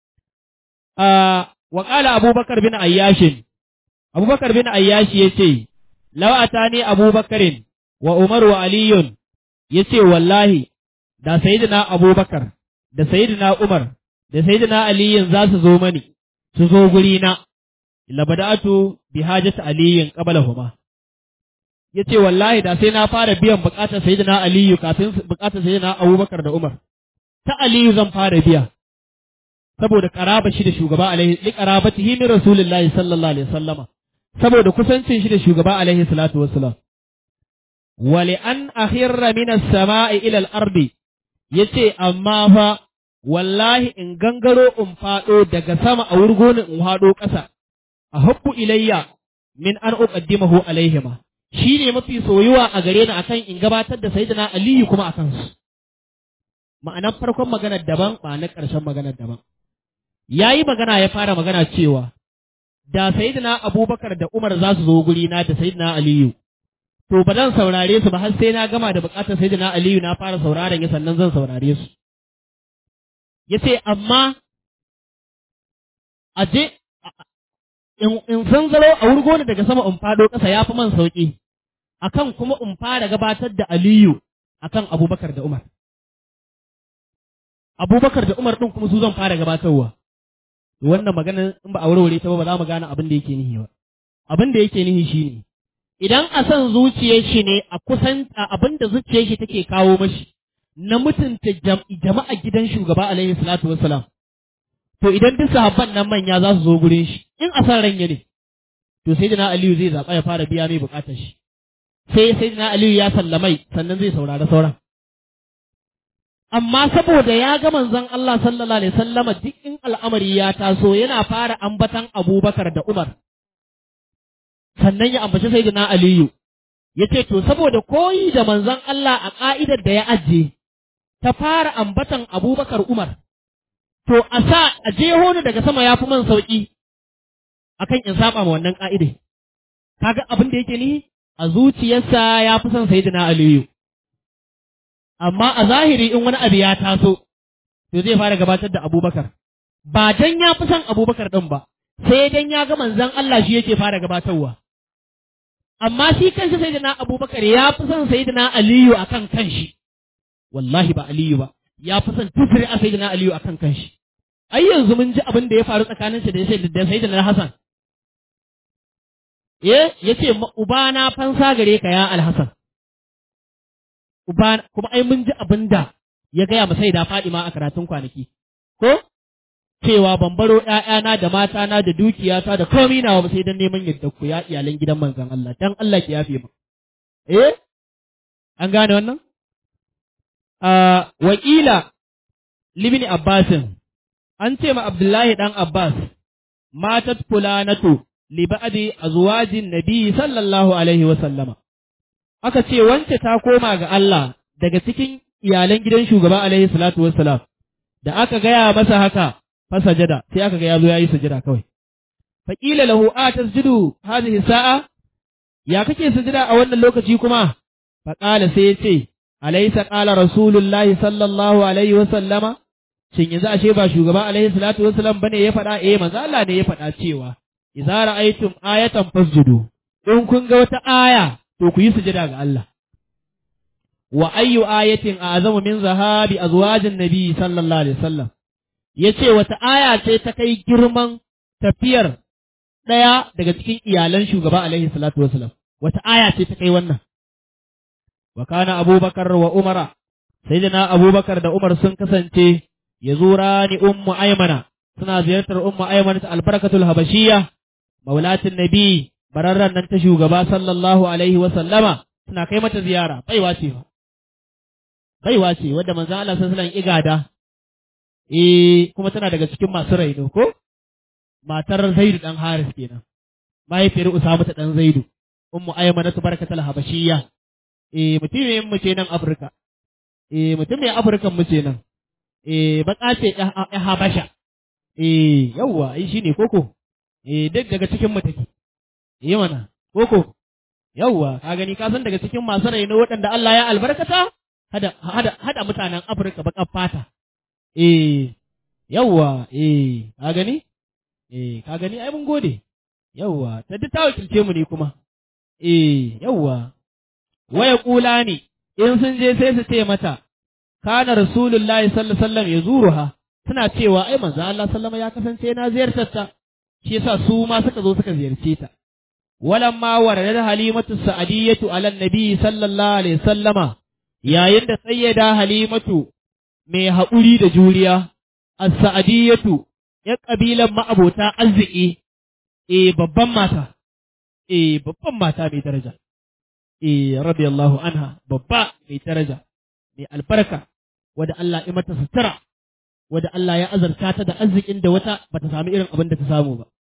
a wa qala abubakar bin ayyashin abubakar bin ayyashi yace law atani abubakarin wa umar wa aliyun yace wallahi da sayyidina abubakar da sayyidina umar da sayyidina aliyin za su zo mani su zo guri na labada'atu bi hajati aliyin qablahuma yace wallahi da sai na fara biyan bukatar sayyidina aliyu kafin bukatar sayyidina abubakar da umar ta aliyu zan fara biya saboda karaba shi da shugaba alaihi li qarabatihi min rasulillahi sallallahu alaihi wasallama saboda kusancin shi da shugaba alaihi salatu wassalam wa li an akhirra min as-sama'i ila al-ardi yace amma fa wallahi in gangaro in faɗo daga sama a wurgonin in haɗo ƙasa a habbu ilayya min an uqaddimahu alaihima shi ne mafi soyuwa a gare ni akan in gabatar da sayyidina aliyu kuma akan su ma'anar farkon maganar daban ma'anar ƙarshen maganar daban yayi magana ya fara magana cewa da sayyidina abubakar da umar za su zo guri na da sayyidina aliyu to ba zan saurare su ba har sai na gama da buƙatar sayyidina aliyu na fara sauraren ya sannan zan saurare su ya ce amma a je in zanzaro a wurgo ni daga sama in fado ƙasa ya fi man sauƙi akan kuma in fara gabatar da Aliyu akan Abubakar da Umar Abubakar da Umar ɗin kuma su zan fara gabatarwa wannan magana in ba a warware ta ba ba za mu gane abin da yake nihi ba abin da yake nihi shine idan a san zuciyar shi ne a kusan abin da zuciyar shi take kawo mashi na mutunta jama'a gidan shugaba alaihi salatu wassalam to idan duk sahabban nan manya za su zo gurin shi in a san ranye ne to sai dana Aliyu zai zaɓa ya fara biya mai bukatar shi sai sai dana Aliyu ya sallamai sannan zai saurari sauran amma saboda ya ga manzon Allah sallallahu alaihi wasallama duk in al'amari ya taso yana fara ambatan Abubakar da Umar sannan ya ambaci sayyidina Aliyu yace to saboda koyi da manzon Allah a ka'idar da ya ajiye ta fara ambatan Abubakar Umar to a sa a jeho ni daga sama ya fi man sauki akan in saba ma wannan ka'ide kaga abin da yake ni a zuciyarsa ya fi son sayyidina Aliyu amma a zahiri in wani abu ya taso to zai fara gabatar da Abubakar ba dan ya fi son Abubakar din ba sai dan ya ga manzon Allah shi yake fara gabatarwa amma shi kanshi sayyidina Abubakar ya fi son sayyidina Aliyu akan kanshi wallahi ba Aliyu ba ya fi son tufri a sayyidina Aliyu akan kanshi ai yanzu mun ji abin da ya faru tsakanin shi da sayyidina Hassan eh yace ubana fansa gare ka ya Al-Hasan ubana kuma ai mun ji abinda ya gaya ma sai da Fadima a karatun kwanaki ko cewa ban baro ƴaƴana da matana da dukiyata da komai nawa ba sai dan neman yadda ku ya iyalan gidan manzon Allah dan Allah ki yafe mu eh an gane wannan a wakila libni Abbasin an ce ma Abdullahi dan Abbas matat fulanatu li ba'di azwajin nabi sallallahu alaihi wa sallama aka ce wance ta koma ga Allah daga cikin iyalan gidan shugaba alaihi salatu wassalam da aka gaya masa haka fa sajada sai aka ga yazo yayi sujada kawai fa qila lahu atasjudu hadhihi sa'a ya kake sujada a wannan lokaci kuma fa qala sai ya ce alaysa qala rasulullahi sallallahu alaihi wa sallama shin yanzu ashe ba shugaba alaihi salatu wassalam bane ya faɗa eh manzo Allah ne ya faɗa cewa idza ra'aytum ayatan fasjudu in kun ga wata aya to ku yi sujada ga Allah wa ayyu ayatin a'zamu min zahabi azwajin nabi sallallahu alaihi wasallam yace wata aya ce ta kai girman tafiyar daya daga cikin iyalan shugaba alaihi salatu wassalam wata aya ce ta kai wannan wa kana abubakar wa umara sayyidina abubakar da umar sun kasance yazurani ummu aymana suna ziyartar ummu aymana ta albarakatul habashiyya maulatin nabi bararran nan ta shugaba sallallahu alaihi wa sallama suna kai mata ziyara baiwa ce baiwa ce wadda manzo Allah sallallahu alaihi wasallam igada eh kuma tana daga cikin masu raino ko matar Zaidu dan Haris kenan mahaifiyar Usama ta dan Zaidu ummu aymana ta barakatul habashiyya eh mutumin mu ce nan Afirka eh mutumin Afirkan mu ce nan eh baka ce ya Habasha eh yawa ai shine koko eh duk daga cikin mu take eh mana koko yawa ka gani ka san daga cikin masu raino waɗanda Allah ya albarkata hada hada hada mutanen Afirka bakan fata eh yawa eh ka gani eh ka gani ai mun gode yawa ta duk ta wakilce mu ne kuma eh yawa waya kula ne in sun je sai su ce mata kana rasulullahi sallallahu alaihi wasallam yazuruha suna cewa ai manzo Allah sallama ya kasance na ziyartar ta shi yasa su ma suka zo suka ziyarce ta walamma warada halimatu sa'diyatu ala nabi sallallahu alaihi wasallama yayin da sayyida halimatu mai haƙuri da juriya as-sa'diyatu ya kabilan ma'abota arziki eh babban mata eh babban mata mai daraja eh radiyallahu anha babba mai daraja mai albarka wadda Allah ya mata sutura wadda Allah ya azarta ta da arzikin da wata bata samu irin abin da ta samu ba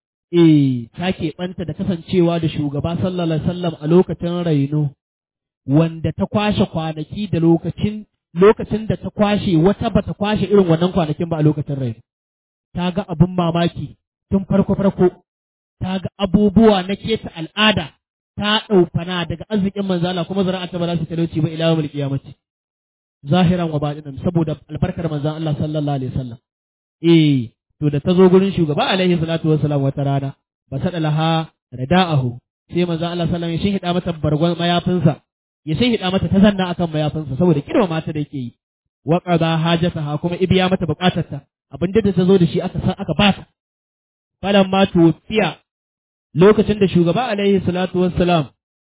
eh ta keɓanta da kasancewa da shugaba sallallahu alaihi wasallam a lokacin raino wanda ta kwashe kwanaki da lokacin lokacin da ta kwashe wata bata kwashe irin wannan kwanakin ba a lokacin raino ta ga abin mamaki tun farko farko ta ga abubuwa na keta al'ada ta ɗaufana daga arzikin manzala kuma zara'anta ba za su talauci ba ila yawmul qiyamati zahiran wa batinan saboda albarkar manzon Allah sallallahu alaihi wasallam eh to da ta zo gurin shugaba alaihi salatu wassalam wata rana ba sada laha rada'ahu sai manzon Allah sallallahu alaihi wasallam ya hida mata bargon mayafinsa ya sai hida mata ta zanna akan mayafinsa saboda kirma mata da yake yi wa qada hajataha kuma ibiya mata bukatarta abinda da ta zo da shi aka sa aka ba ta falan ma tufiya lokacin da shugaba alaihi salatu wassalam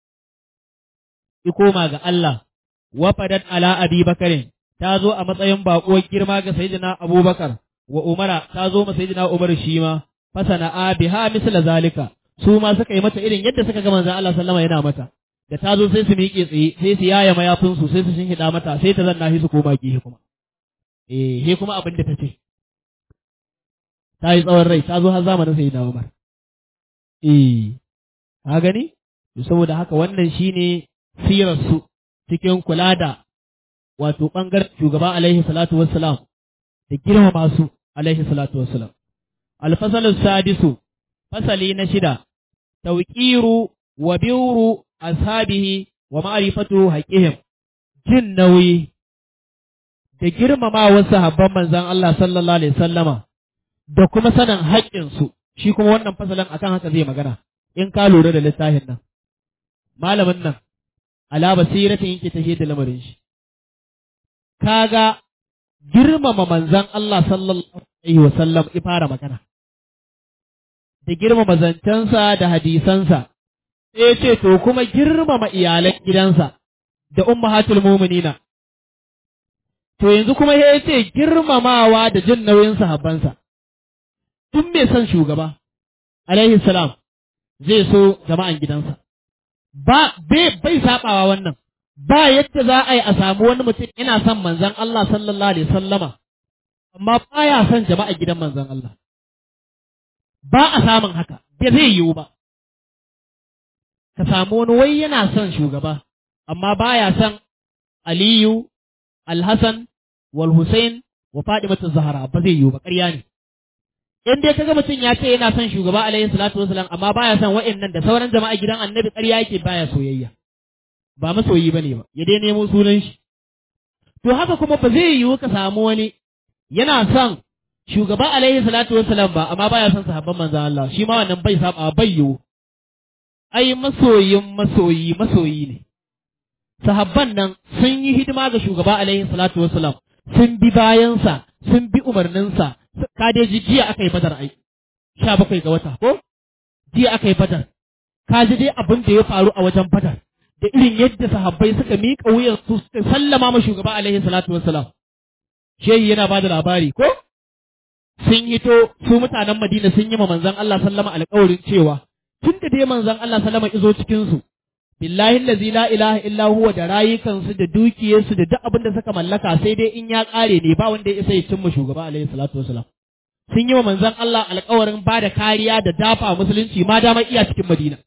ya koma ga Allah wafadat ala abi bakarin ta zo a matsayin baƙuwar girma ga sayyidina abubakar wa umara ta zo ma sayyidina umar shi ma fasana biha misla zalika su ma suka yi mata irin yadda suka ga manzon Allah sallama yana mata da ta zo sai su miƙe tsaye sai su yaya mayafin su sai su shinhida mata sai ta zanna shi su koma gihe kuma eh he kuma abin da ta ce ta yi tsawon rai ta zo har zamanin sayyidina umar eh ka gani saboda haka wannan shine sirar su cikin kula da wato ɓangaren shugaba alaihi salatu wassalam da girmama su alaihi salatu wassalam. Alfasalin sadisu, fasali na shida, tauƙiru wa biru ashabihi wa ma'rifatu haƙihim, jin nauyi da girmama wasu sahabban manzan Allah sallallahu alaihi sallama da kuma sanin haƙƙinsu, shi kuma wannan fasalin akan haka zai magana, in ka lura da littafin nan. Malamin nan, ala basiratin yake tafiye da lamarin shi kaga girmama manzon Allah sallallahu alaihi wa sallam ya fara magana da girmama zancensa da hadisansa sai ce to kuma girmama iyalan gidansa da ummahatul mu'minina to yanzu kuma ya ce girmamawa da jin nauyin sahabbansa tun mai son shugaba alaihi salam zai so jama'an gidansa ba bai bai sabawa wannan ba yadda za a yi a samu wani mutum ina son manzon Allah sallallahu alaihi sallama amma baya son jama'a gidan manzon Allah ba a samun haka da zai yiwu ba ka samu wani wai yana son shugaba amma baya son Aliyu Al-Hassan wal Hussein wa Fatimatu Zahra ba zai yiwu ba ƙarya ne in dai kaga mutum ya ce yana son shugaba alaihi salatu wasalam amma baya son wa'annan da sauran jama'a gidan annabi ƙarya yake baya soyayya ba masoyi bane ba ya dai nemo sunan shi to haka kuma ba zai yiwu ka samu wani yana son shugaba alaihi salatu wasalam ba amma baya son sahabban manzon Allah shi ma wannan bai saba bai yiwu ai masoyin masoyi masoyi ne sahabban nan sun yi hidima ga shugaba alaihi salatu wasalam sun bi bayansa sun bi umarninsa ka dai ji jiya aka yi badar ai sha bakwai ga wata ko jiya aka yi badar ka ji dai abin da ya faru a wajen badar da irin yadda sahabbai suka miƙa wuyan su suka sallama ma shugaba alaihi salatu wassalam shehi yana bada labari ko sun hito su mutanen Madina sun yi ma manzon Allah sallama alƙawarin cewa tun da dai manzon Allah sallama izo cikin su billahi allazi la ilaha illa huwa da rayukansu da dukiyarsu da duk abin da suka mallaka sai dai in ya ƙare ne ba wanda ya isa ya cimma shugaba alaihi salatu wassalam sun yi wa manzon Allah alƙawarin ba da kariya da dafa musulunci ma dama iya cikin Madina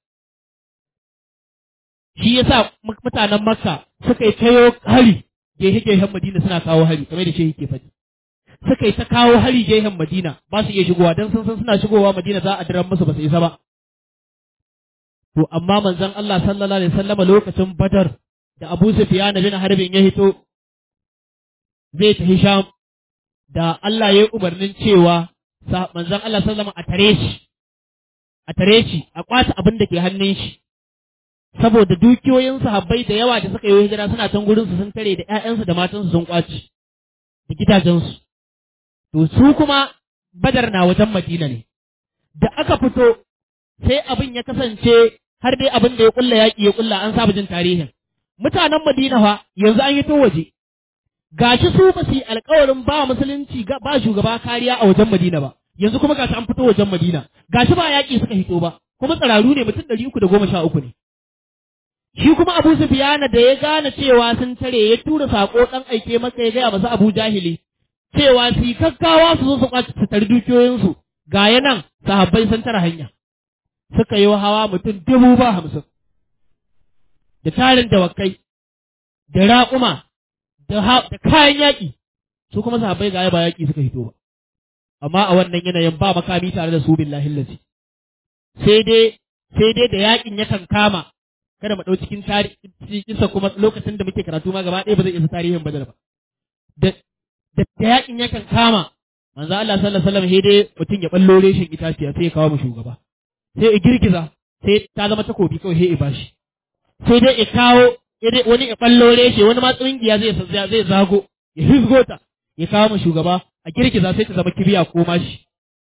shi yasa mutanen Makka suka yi tayo hari gehe gehen Madina suna kawo hari kamar da shehi ke faɗi suka yi ta kawo hari gehen Madina ba su iya shigowa dan sun san suna shigowa Madina za a diran musu ba su isa ba to amma manzon Allah sallallahu alaihi wasallam lokacin Badar da Abu Sufyan bin Harbin ya hito zai tafi Sham da Allah ya yi umarnin cewa manzon Allah sallallahu alaihi wasallam a tare shi a tare shi a kwata abin da ke hannun shi saboda dukiyoyin sahabbai da yawa da suka yi hijira suna can gurin su sun tare da ƴaƴansu da matansu sun kwaci da gidajensu to su kuma Badar na wajen Madina ne da aka fito sai abin ya kasance har dai abin da ya kulla yaƙi ya kulla an saba jin tarihin mutanen Madina fa yanzu an yi to waje gashi su ba su yi alƙawarin ba musulunci ba shugaba kariya a wajen Madina ba yanzu kuma gashi an fito wajen Madina gashi ba yaƙi suka hito ba kuma tsararu ne mutum ɗari uku da goma sha uku ne shi kuma Abu Sufyan da ya gane cewa sun tare ya tura sako ɗan aike masa ya gaya masa Abu Jahili cewa su kakkawa su zo su kwaci su tari dukiyoyinsu ga yanan sahabbai sun tara hanya suka yi hawa mutum dubu ba hamsin da tarin dawakai da raƙuma da kayan yaƙi su kuma sahabbai ga ba yaƙi suka hito ba amma a wannan yanayin ba makami tare da su billahi lazi sai dai sai dai da yaƙin yakan kama kada mu ɗau cikin tarihinsa kuma lokacin da muke karatu ma gaba ɗaya ba zai isa tarihin badar ba da da yaƙin yakan kama manzo Allah sallallahu alaihi wasallam sai dai mutum ya ballo reshin itaciya sai ya kawo mu shugaba sai ya girgiza sai ta zama takobi kawai sai ya bashi sai dai ya kawo wani ya ballo reshe wani ma tsungiya zai zai zago ya hizgo ta ya kawo mu shugaba a girgiza sai ta zama kibiya ko mashi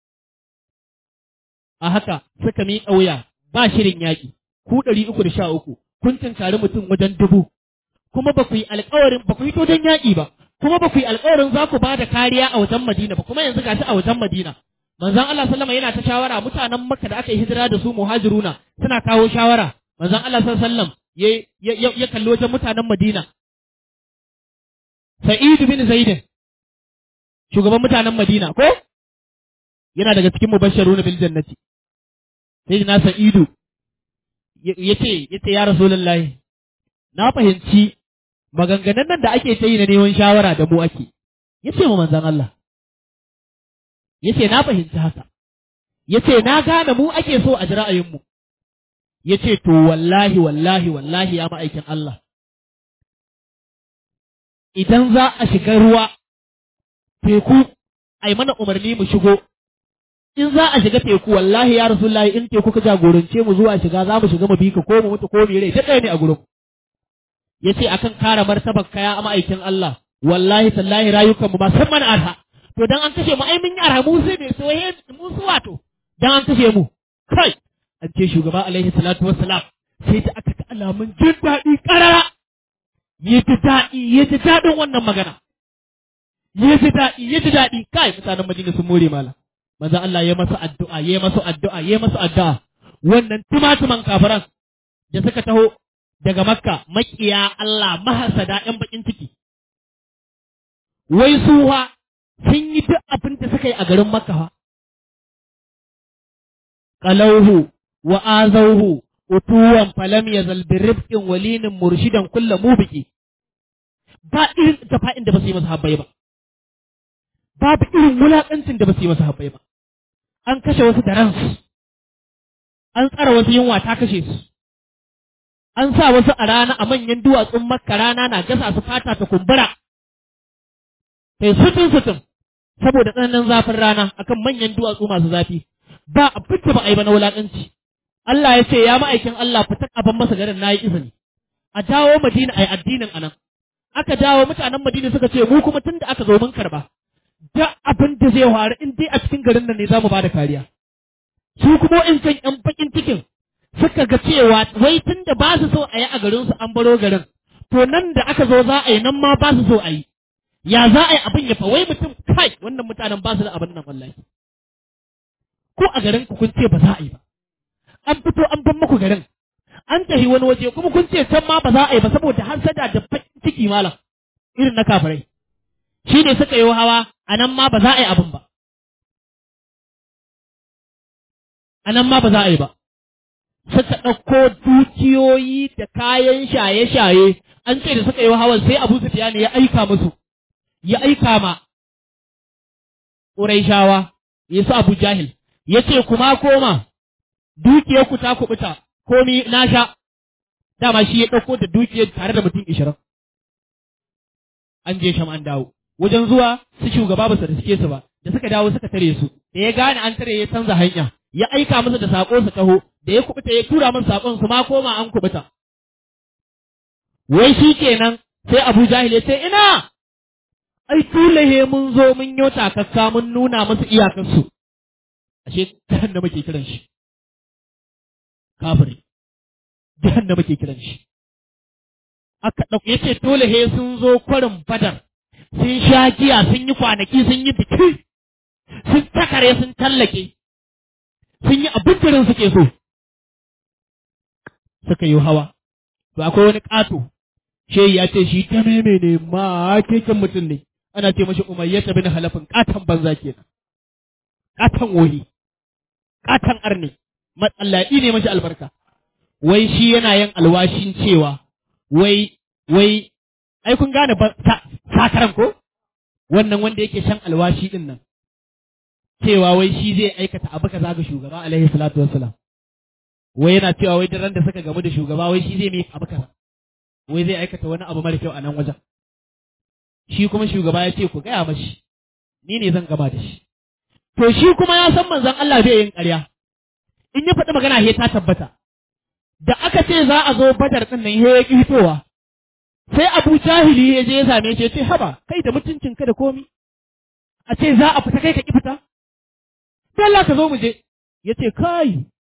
a haka suka miƙa wuya ba shirin yaƙi ku ɗari uku da sha uku kun tunkari mutum wajen dubu kuma ba ku yi alƙawarin ba ku yi to don yaƙi ba kuma ba ku yi alƙawarin za ku ba da kariya a wajen Madina ba kuma yanzu gashi a wajen Madina manzon Allah sallama yana ta shawara mutanen Makka da aka yi hijira da su muhajiruna suna kawo shawara manzon Allah sallallahu ya ya ya kalli wajen mutanen Madina Sa'id bin Zaid shugaban mutanen Madina ko yana daga cikin mubashshiruna bil jannati sai na Sa'idu yace yace ya Rasulullahi na fahimci maganganun nan da ake ta yi na neman shawara da mu ake yace mu manzon Allah yace na fahimci haka yace na gane mu ake so a ji ra'ayinmu yace to wallahi wallahi wallahi ya ma'aikin Allah idan za a shiga ruwa teku ai mana umarni mu shigo in za a shiga teku wallahi ya Rasulullahi in teku ka jagorance mu zuwa shiga za mu shiga mu bi ka ko mu mutu ko mu rai ta ɗaya ne a gurin yace akan kare martabar kaya a ma'aikin Allah wallahi tallahi rayukan mu ba san mana arha to dan an kashe mu ai mun yi arha mu sai bai soye mu su wato dan an kashe mu kai an ce shugaba alaihi salatu wassalam sai da aka ga alamun jin daɗi ƙarara ya ji daɗi ya ji daɗin wannan magana ya ji daɗi ya ji daɗi kai mutanen Madina sun more mala manzo Allah ya masa addu'a ya masa addu'a ya masa addu'a wannan tumatuman kafiran da suka taho daga Makka makiya Allah mahasada ƴan bakin ciki wai suwa sun yi duk abin da suka yi a garin Makka fa qalauhu wa azauhu utuwan falam yazal birifqin walinin murshidan kullu mubiki ba irin tafa'in da ba su yi masa habbai ba babu irin wulakancin da ba su yi masa habbai ba an kashe wasu da ransu an tsara wasu yunwa ta kashe su an sa wasu a rana a manyan duwatsun Makka rana na gasa su fata ta kumbura sai sutun sutun saboda tsananin zafin rana akan manyan duwatsu masu zafi ba abin da ba a yi ba na wulakanci Allah ya ce ya ma'aikin Allah fitar abin masa garin na yi izini a dawo Madina a yi addinin anan aka dawo mutanen Madina suka ce mu kuma tun da aka zo mun karba da abin da zai faru in dai a cikin garin nan ne za mu ba da kariya su kuma in san ƴan bakin cikin suka ga cewa wai tun da ba su so a yi a garinsu an baro garin to nan da aka zo za a yi nan ma ba su so a yi ya za a yi abin ya fa wai mutum kai wannan mutanen ba su da abin nan wallahi ko a garin ku kun ce ba za a yi ba an fito an ban muku garin an tafi wani waje kuma kun ce can ma ba za a yi ba saboda hasada da bakin ciki malam irin na kafirai shi ne suka yi hawa a nan ma ba za a yi abin ba a nan ma ba za a yi ba suka ɗauko dukiyoyi da kayan shaye-shaye an ce da suka yi hawan sai Abu Sufyan ya aika musu ya aika ma Qurayshawa ya su Abu Jahil ya ce kuma koma dukiyar ku ta kubuta komi na sha dama shi ya ɗauko da dukiyar tare da mutum ishirin an je sham an dawo wajen zuwa su shugaba ba su riske su ba da suka dawo suka tare su da ya gane an tare ya canza hanya ya aika musu da sako su taho da ya kubuta ya tura musu sakon su ma koma an kubuta wai shi kenan sai Abu Jahil ya ce ina ai tulahe mun zo mun yi takakka mun nuna musu iyakarsu ashe jahannama ke kiran shi kafiri jahannama ke kiran shi aka ɗauka yace tulahe sun zo kwarin Badar sun sha giya sun yi kwanaki sun yi biki sun takare sun tallake sun yi abin da suke so suka yi hawa to akwai wani ƙato shehi ya ce shi ta meme ne ma keken mutum ne ana ce mashi umayyata bin halafin ƙaton banza kenan ƙaton wohi ƙaton arne matsalaɗi ne mashi albarka wai shi yana yin alwashin cewa wai wai ai kun gane ba sakaran ko wannan wanda yake shan alwashi din nan cewa wai shi zai aikata abu kaza ga shugaba alaihi salatu wassalam wai yana cewa wai duk ran da suka gamu da shugaba wai shi zai mai abu kaza wai zai aikata wani abu mara kyau a nan wajen shi kuma shugaba ya ce ku gaya mashi ni ne zan gama da shi to shi kuma ya san manzon Allah zai yin ƙarya in ya faɗi magana he ta tabbata da aka ce za a zo Badar din nan he ya ki fitowa sai Abu Jahili ya je ya same shi ya ce haba kai da mutuncinka da komi a ce za a fita kai ka ki fita sai Allah ka zo mu je ya ce kai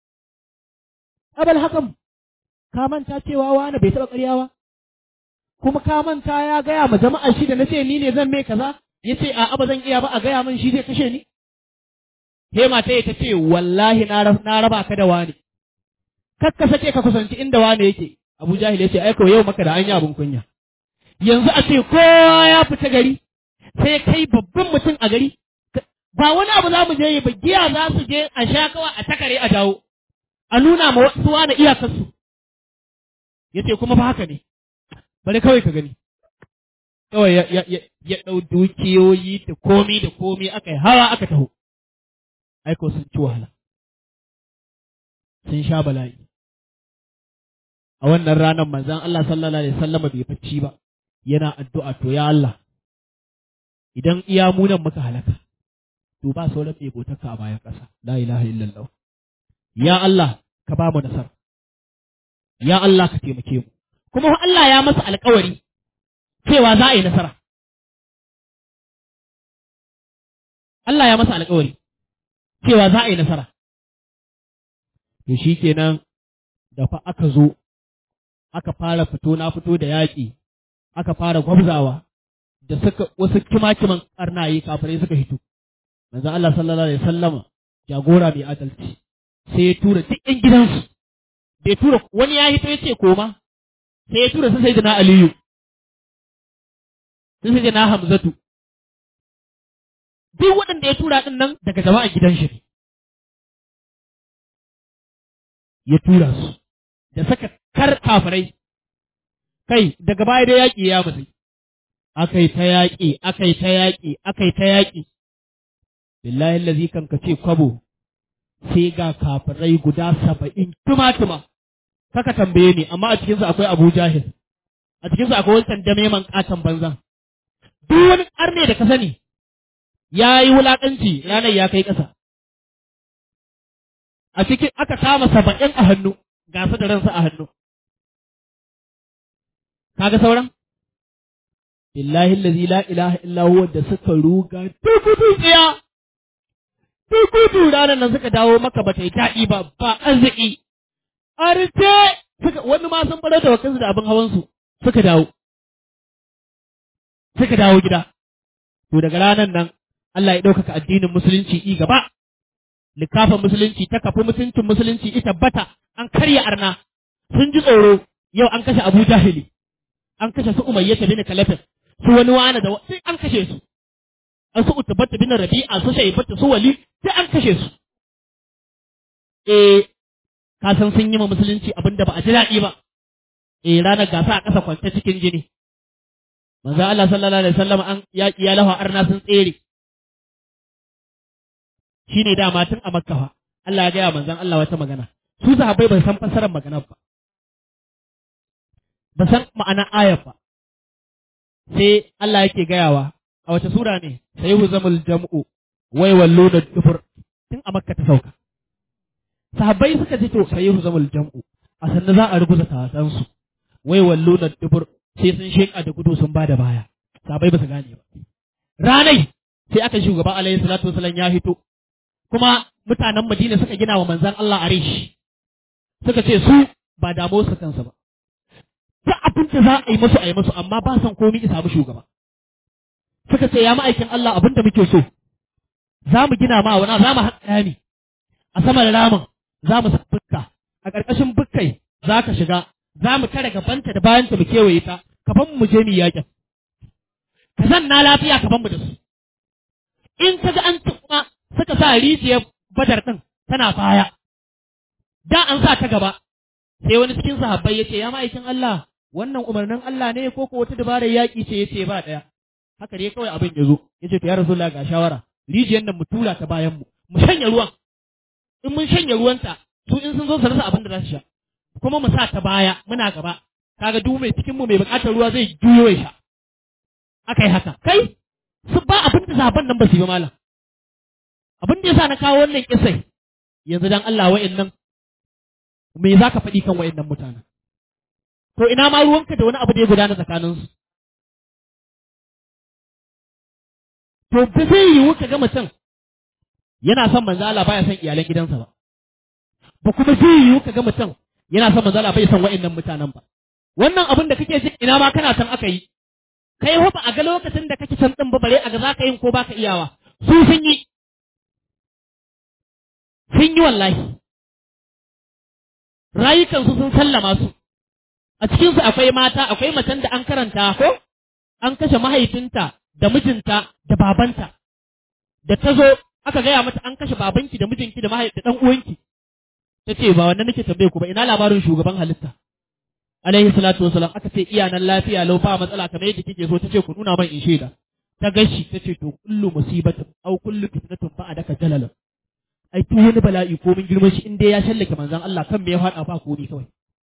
abal hakam ka manta cewa wani bai taɓa ƙaryawa kuma ka manta ya gaya ma jama'ar shi da na ce ni ne zan mai kaza ya ce a'a ba zan iya ba a gaya min shi zai kashe ni he mata ta ce wallahi na raba ka da wani kar ka sake ka kusanci inda wani yake Abu Jahil ya ce ai ko yau maka da an yi abin kunya yanzu a ce kowa ya fita gari sai kai babban mutum a gari ba wani abu za mu je yi ba giya za su je a sha kawai a takare a dawo a nuna ma wasu wani iyakarsu ya ce kuma ba haka ne bari kawai ka gani kawai ya ya ya ɗau dukiyoyi da komi da komi aka yi hawa aka taho aiko sun ci wahala sun sha bala'i a wannan ranar manzon Allah sallallahu alaihi wasallam bai bacci ba yana addu'a to ya Allah idan iya munan muka halaka to ba sauran mai bautarka a bayan ƙasa la ilaha illallah ya Allah ka ba mu nasara ya Allah ka taimake mu kuma Allah ya masa alƙawari cewa za a yi nasara Allah ya masa alƙawari cewa za a yi nasara to shikenan da fa aka zo aka fara fito na fito da yaƙi aka fara gwabzawa da suka wasu kima-kiman karnaye kafirai suka hito manzon Allah sallallahu alaihi wasallama jagora mai adalci sai ya tura duk ƴan gidansu bai tura wani ya hito ya ce koma sai ya tura su sai da na Aliyu sun sai da na Hamzatu duk waɗanda ya tura ɗin nan daga jama'an gidan shi ya tura su da saka kar kafirai kai daga baya da yaƙi ya mutu akai ta yaƙi akai ta yaƙi akai ta yaƙi billahi allazi kan ka ce kwabo sai ga kafirai guda saba'in tuma-tuma kaka tambaye ni amma a cikinsu akwai Abu Jahil a cikinsu akwai wancan dame man katon banza duk wani arne da ka sani ya yi wulaƙanci ranar ya kai ƙasa a cikin aka kama saba'in a hannu ga su da ransa a hannu kaga sauran billahi allazi la ilaha illa huwa da suka ruga tukutu tsiya tukutu ranar nan suka dawo maka ba ta yi daɗi ba ba arziki arce suka wani ma sun bar da wakansu da abin hawansu suka dawo suka dawo gida to daga ranar nan Allah ya ɗaukaka addinin musulunci i gaba likafin musulunci ta kafi mutuncin musulunci ita tabbata an karya arna sun ji tsoro yau an kashe Abu Jahili an kashe su Umayyah bin Kalafin su wani wani da sai an kashe su an su Utbata bin Rabi'a su Shaybata su Wali sai an kashe su eh ka san sun yi ma musulunci abinda ba a ji daɗi ba eh ranar gasa a ƙasa kwance cikin jini manzo Allah sallallahu alaihi wasallam an yaƙi ya lafa arna sun tsere shine dama tun a Makka fa Allah ya gaya manzon Allah wata magana su sahabbai ba san fassarar maganar ba ba san ma'anar ayar ba sai Allah yake gayawa a wata sura ne sai huzamul jam'u wai walluna dufur tun a Makka ta sauka sahabbai suka ji to sai huzamul jam'u a sannan za a rubuta tasan su wai walluna dufur sai sun sheka da gudu sun bada baya sahabbai ba su gane ba ranai sai aka shugaba alaihi salatu wasallam ya fito kuma mutanen Madina suka gina wa manzon Allah arish suka ce su ba damu su kansa ba ta abin da za a yi musu a yi musu amma ba san komai isa mu shugaba suka ce ya ma'aikin Allah abin da muke so za mu gina ma wani za mu haƙa ne a saman ramin za mu sa bukka a ƙarƙashin bukkai za ka shiga za mu tare gabanta da bayanta mu kewaye ta kafin mu je mu yaƙin ka zan na lafiya kafin mu da su in ka ga an kuma suka sa rijiyar badar ɗin tana baya da an sa ta gaba sai wani cikin sahabbai ya ce ya ma'aikin Allah wannan umarnin Allah ne ko ko wata dabarar yaƙi ce ya ce ba ɗaya haka dai kawai abin ya zo ya ce to ya rasulullah ga shawara rijiyar nan mu tura ta bayan mu mu shanya ruwan in mun shanya ruwanta su in sun zo su rasa abin da za su sha kuma mu sa ta baya muna gaba kaga duk mai cikin mu mai buƙatar ruwa zai juyo ya sha akai haka kai su ba abin da sahabban nan ba su yi ba malam abin da yasa na kawo wannan kisai yanzu dan Allah wa'annan me za ka faɗi kan wa'annan mutanen to ina ma ruwanka da wani abu da ya gudana tsakaninsu to ba zai yiwu ka ga mutum yana son manzo Allah baya son iyalan gidansa ba ba kuma zai yiwu ka ga mutum yana son manzo Allah bai son wa'annan mutanen ba wannan abin da kake ji ina ma kana san aka yi kai ho ba a ga lokacin da kake san din ba bare a ga za ka yin ko baka iyawa su sun yi sun yi wallahi rayukansu sun sallama su a cikinsu akwai mata akwai macen da an karanta ko an kashe mahaifinta da mijinta da babanta da ta zo aka gaya mata an kashe babanki da mijinki da mahaifi da ɗan uwanki ta ce ba wannan nake tambaye ku ba ina labarin shugaban halitta alaihi salatu wasalam aka ce iyanan lafiya lau ba matsala kamar yadda kike so ta ce ku nuna man in shaida ta gashi ta ce to kullu musibatin au kullu fitnatin fa adaka jalalan ai duk wani bala'i ko mun girman shi in dai ya shallake manzon Allah kan me ya faɗa ba ko ni kawai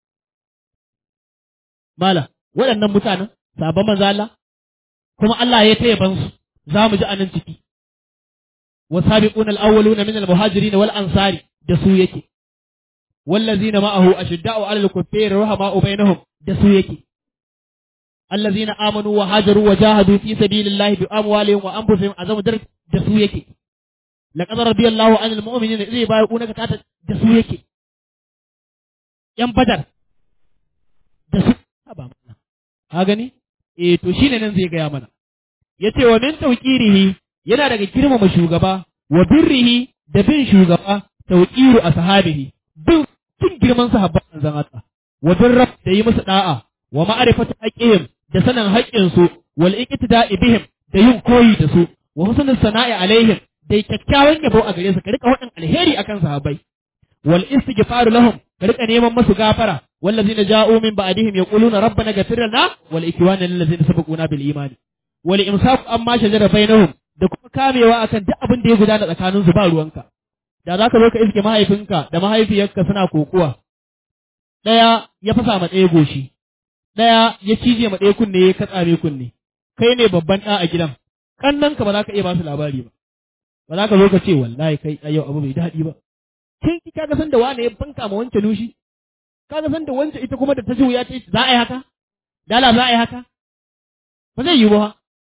mala waɗannan mutanen sabon manzon Allah kuma Allah ya taya ban su za mu ji anan ciki wasabiqun al-awwaluna min al-muhajirin wal ansari da su yake wallazina ma'ahu ashidda'u 'alal kuffari rahama'u bainahum da su yake allazina amanu wa hajaru wa jahadu fi sabilillahi bi amwalihim wa anfusihim azamu dar da su yake laqad radiyallahu 'anil mu'minina idh yubayyi'unaka tahta da su yake ‘yan badar da su ba mana. Ha gani? Eh, to shi ne nan zai gaya mana. Ya ce wa min tauƙirihi yana daga girmama shugaba, wa birrihi da bin shugaba, tauƙiru a sahabihi, bin cin girman sahabban manzon Allah, wa birra da yi musu da'a, wa ma'arifatu haqqihim da sanin haƙƙinsu, wal iqtida'i bihim da yin koyi da su, wa husnul sana'i alaihim da kyakkyawan yabo a gare su, ka rika wadan alheri akan sahabbai. wal istighfaru lahum ka rika neman masu gafara wallazina ja'u min ba'dihim yaquluna rabbana ghfir lana wal ikwana lil ladzina sabaquna bil iman wal imsaku amma shajara bainahum da kuma kamewa akan duk abin da ya gudana tsakanin su ba ruwanka da zaka zo ka iske mahaifinka da mahaifiyarka suna kokuwa daya ya fasa ma ɗaya goshi daya ya cije ma ɗaya kunne ya katsa mai kunne kai ne babban ɗa a gidan kannanka ba za ka iya ba su labari ba ba za ka zo ka ce wallahi kai yau abu bai daɗi ba kai ki kaga san da wane ya banka ma wancan nushi kaga san da wancan ita kuma da ta juya ta za a yi haka dala za a yi haka ba zai yi ba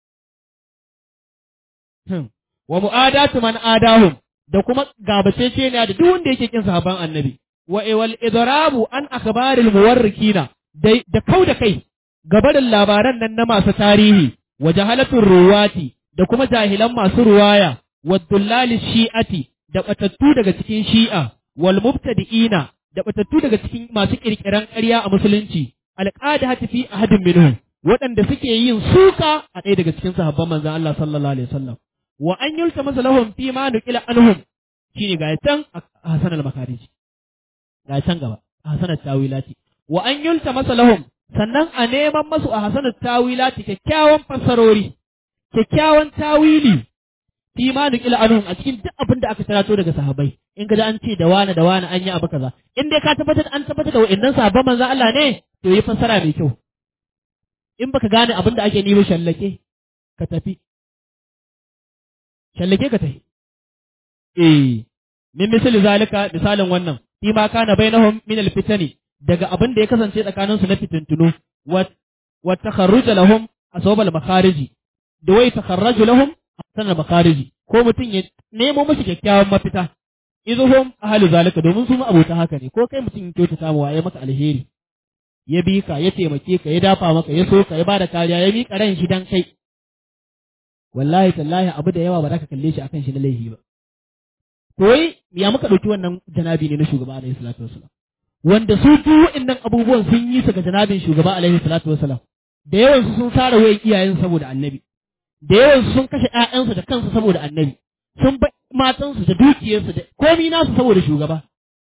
hmm. wa mu'adatu man adahum da kuma gabacece ne da duk wanda yake kin sahaban annabi wa wal idrabu an akhbaril muwarrikina da da kau da kai gabarin labaran nan na masu tarihi wa jahalatul ruwati da kuma jahilan masu ruwaya wa dullali shi'ati da batattu daga cikin shi'a wal mubtadi'ina da batattu daga cikin masu kirkiran ƙarya a musulunci alqada hati fi ahadin minhum waɗanda suke yin suka a ɗaya daga cikin sahabban manzon Allah sallallahu alaihi wasallam wa an yulta masalahum fi ma nuqila anhum shine ga can hasan al makarij ga can gaba hasan al tawilati wa an yulta masalahum sannan a neman masu a hasan al tawilati kyakkyawan fassarori kyakkyawan tawili fi ma nuqila anhum a cikin duk abin da aka tarato daga sahabbai in ka ji an ce da wani da wani an yi abu kaza in dai ka tabbatar an tabbatar da wa'annan sahabban manzon Allah ne to yi fassara mai kyau in baka gane abin da ake nemi shallake ka tafi shallake ka tafi eh min misali zalika misalin wannan fi ma kana bainahum min alfitani daga abin da ya kasance tsakanin su na fitintunu wa wa takharruj lahum asbab al-makhariji da wai takharraju lahum asbab al-makhariji ko mutum ya nemo musu kyakkyawan mafita izuhum ahlu zalika domin su ma abota haka ne ko kai mutum ya kyautata mu waye maka alheri ya bi ka ya taimake ka ya dafa maka ya so ka ya bada kariya ya miƙa ran shi dan kai wallahi tallahi abu da yawa ba za ka kalle shi akan shi na laifi ba to wai ya muka dauki wannan janabi ne na shugaba alaihi salatu wasalam wanda su duk waɗannan abubuwan sun yi su ga janabin shugaba alaihi salatu wasalam da yawan su sun sare wayan iyayen saboda annabi da yawan su sun kashe ƴaƴansu da kansu saboda annabi sun ba matansu da dukiyarsu da komai nasu saboda shugaba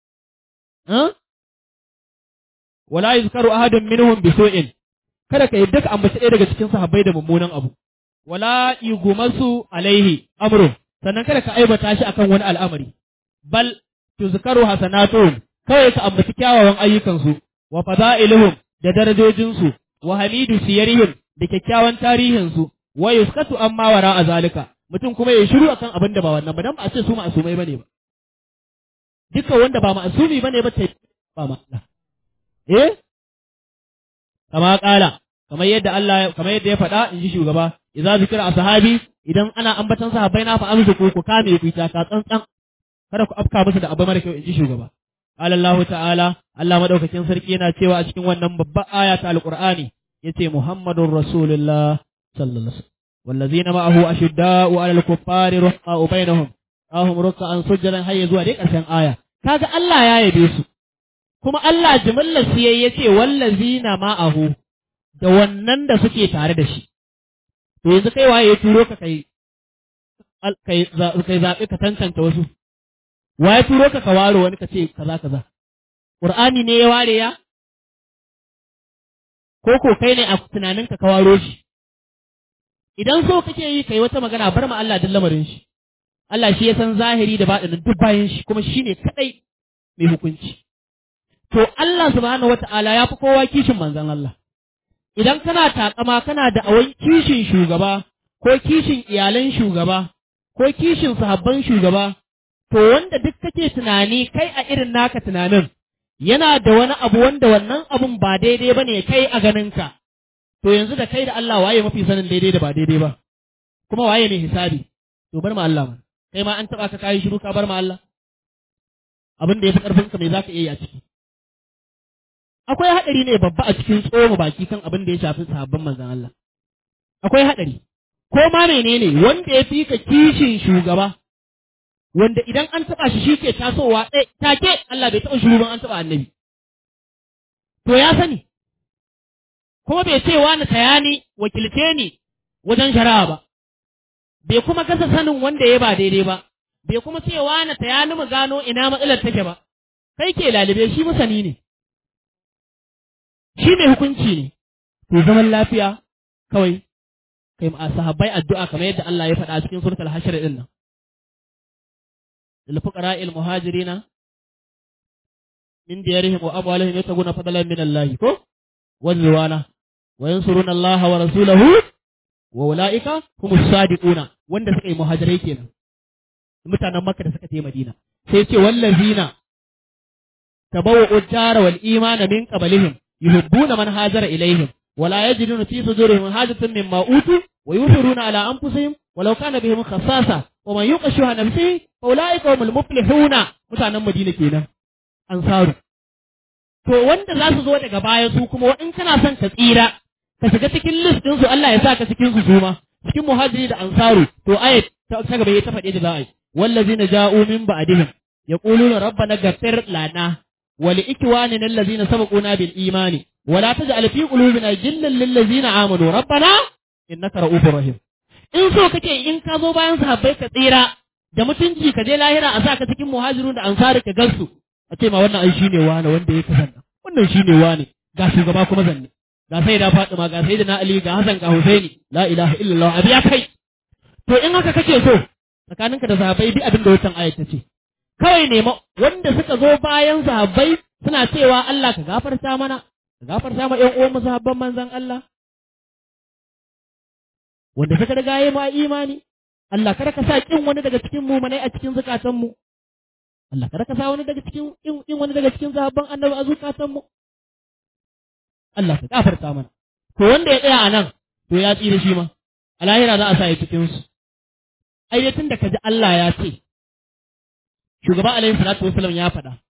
wala yuzkaru ahadun minhum bisu'in kada ka yadda ka ambaci ɗaya daga cikin sahabbai da mummunan abu wala yugumasu alaihi amru sannan kada ka aibata shi akan wani al'amari bal tuzkaru hasanatuhum kawai ka ambaci kyawawan ayyukansu wa fada'iluhum da darajojinsu wa hamidu siyarihim da kyakkyawan tarihinsu wa yuskatu amma wara a zalika mutum kuma ya shiru akan abin da ba wannan ba dan ba a ce su ma'asumai bane ba dukkan wanda ba ma'asumi bane ba tai ba ma Allah eh kama kala kamar yadda Allah kamar yadda ya faɗa in ji shugaba idza zikra ashabi idan ana ambatan sahabbai na fa amzuku ku kame ku ta ka tsantsan kada ku afka musu da abu mara kyau in ji shugaba qala Allah ta'ala Allah madaukakin sarki yana cewa a cikin wannan babban aya ta alqur'ani yace muhammadur rasulullah sallallahu alaihi wasallam wallazina ma'ahu ashidda'u 'alal kuffari ruha'u bainahum ahum ruk'an sujjadan hayya zuwa dai karshen aya kaga Allah ya yabe su kuma Allah jimillar su yayi yace wallazina ma'ahu da wannan da suke tare da shi to yanzu kai waye ya turo ka kai kai kai zabe ka tantance wasu waye turo ka ka waro wani ka ce kaza kaza Qur'ani ne ya ware ya ko ko kai ne a tunaninka ka waro shi idan so kake yi kai wata magana bar ma Allah dan lamarin shi Allah shi ya san zahiri da baɗinin duk bayan shi kuma shine kadai mai hukunci to Allah subhanahu wata'ala ya fi kowa kishin manzon Allah idan kana takama kana da awan kishin shugaba ko kishin iyalan shugaba ko kishin sahabban shugaba to wanda duk kake tunani kai a irin naka tunanin yana da wani abu wanda wannan abun ba daidai bane kai a ganinka to yanzu da kai da Allah waye mafi sanin daidai da ba daidai ba kuma waye mai hisabi to bar ma Allah man kai ma an taba ka kai shiru ka bar ma Allah abin da yafi karfin ka me zaka iya yi a ciki akwai haɗari ne babba a cikin tsoma baki kan abin da ya shafi sahabban manzon Allah akwai haɗari ko ma menene wanda ya fi ka kishin shugaba wanda idan an taɓa shi shi ke tasowa ɗaya take Allah bai taɓa shugaban an taɓa annabi to ya sani kuma bai ce wani taya ni wakilce ni wajen shari'a ba bai kuma kasa sanin wanda ya ba daidai ba bai kuma ce wani taya ni mu gano ina matsalar take ba kai ke lalube shi masani ne shi mai hukunci ne to zaman lafiya kawai kai ma sahabbai addu'a kamar yadda Allah ya faɗa cikin suratul hashr din nan lil fuqara'il muhajirina min diyarihim wa amwalihim yataguna fadlan min Allah ko wazwana wa yansuruna Allah wa rasulahu wa ulaika humus sadiquna wanda suka yi muhajirai kenan mutanen Makka da suka je Madina sai ce wallazina tabawwa'u ad-dara wal imana min qablihim yuhibbuna man hajara ilaihim ولا يجدون في صدورهم حاجة مما أوتوا ويؤثرون على أنفسهم ولو كان بهم خصاصة ومن يوق شح نفسه فأولئك هم المفلحون mutanen Madina kenan ansaru to wanda za su zo daga baya su kuma in kana son ka tsira ka shiga cikin list din su Allah ya saka cikin su suma cikin muhajiri da ansaru to ayat ta gaba ta faɗe da za a yi wallazina ja'u min ba'dihim yaquluna rabbana ghfir lana wa li ikwanina allazina sabaquna bil imani ولا تجعل في قلوبنا جلا للذين آمنوا ربنا إنك رؤوف رحيم in so kake in ka zo bayan sahabbai ka tsira da mutunci ka je lahira a saka cikin muhajirun da ansari ka gansu a ce ma wannan ai shine wani wanda ya kasanta wannan shine wani ga shugaba kuma zanne ga sai da Fatima ga sai da na Ali ga Hassan ga Husaini la ilaha illallah abi ya kai to in haka kake so tsakaninka da sahabbai bi abin da wannan ayat ta ce kawai ne wanda suka zo bayan sahabbai suna cewa Allah ka gafarta mana gafarta ma ƴan uwan sahabban manzon Allah wanda suka riga yayi ma imani Allah kada ka sa kin wani daga cikin mu'minai a cikin zakatan mu Allah kada ka sa wani daga cikin kin wani daga cikin sahabban annabi a zakatan mu Allah ka gafarta mana to wanda ya tsaya anan to ya tsira shi ma a lahira za a sa ya cikin su ai tun da kaji Allah ya ce shugaba alaihi salatu wasallam ya faɗa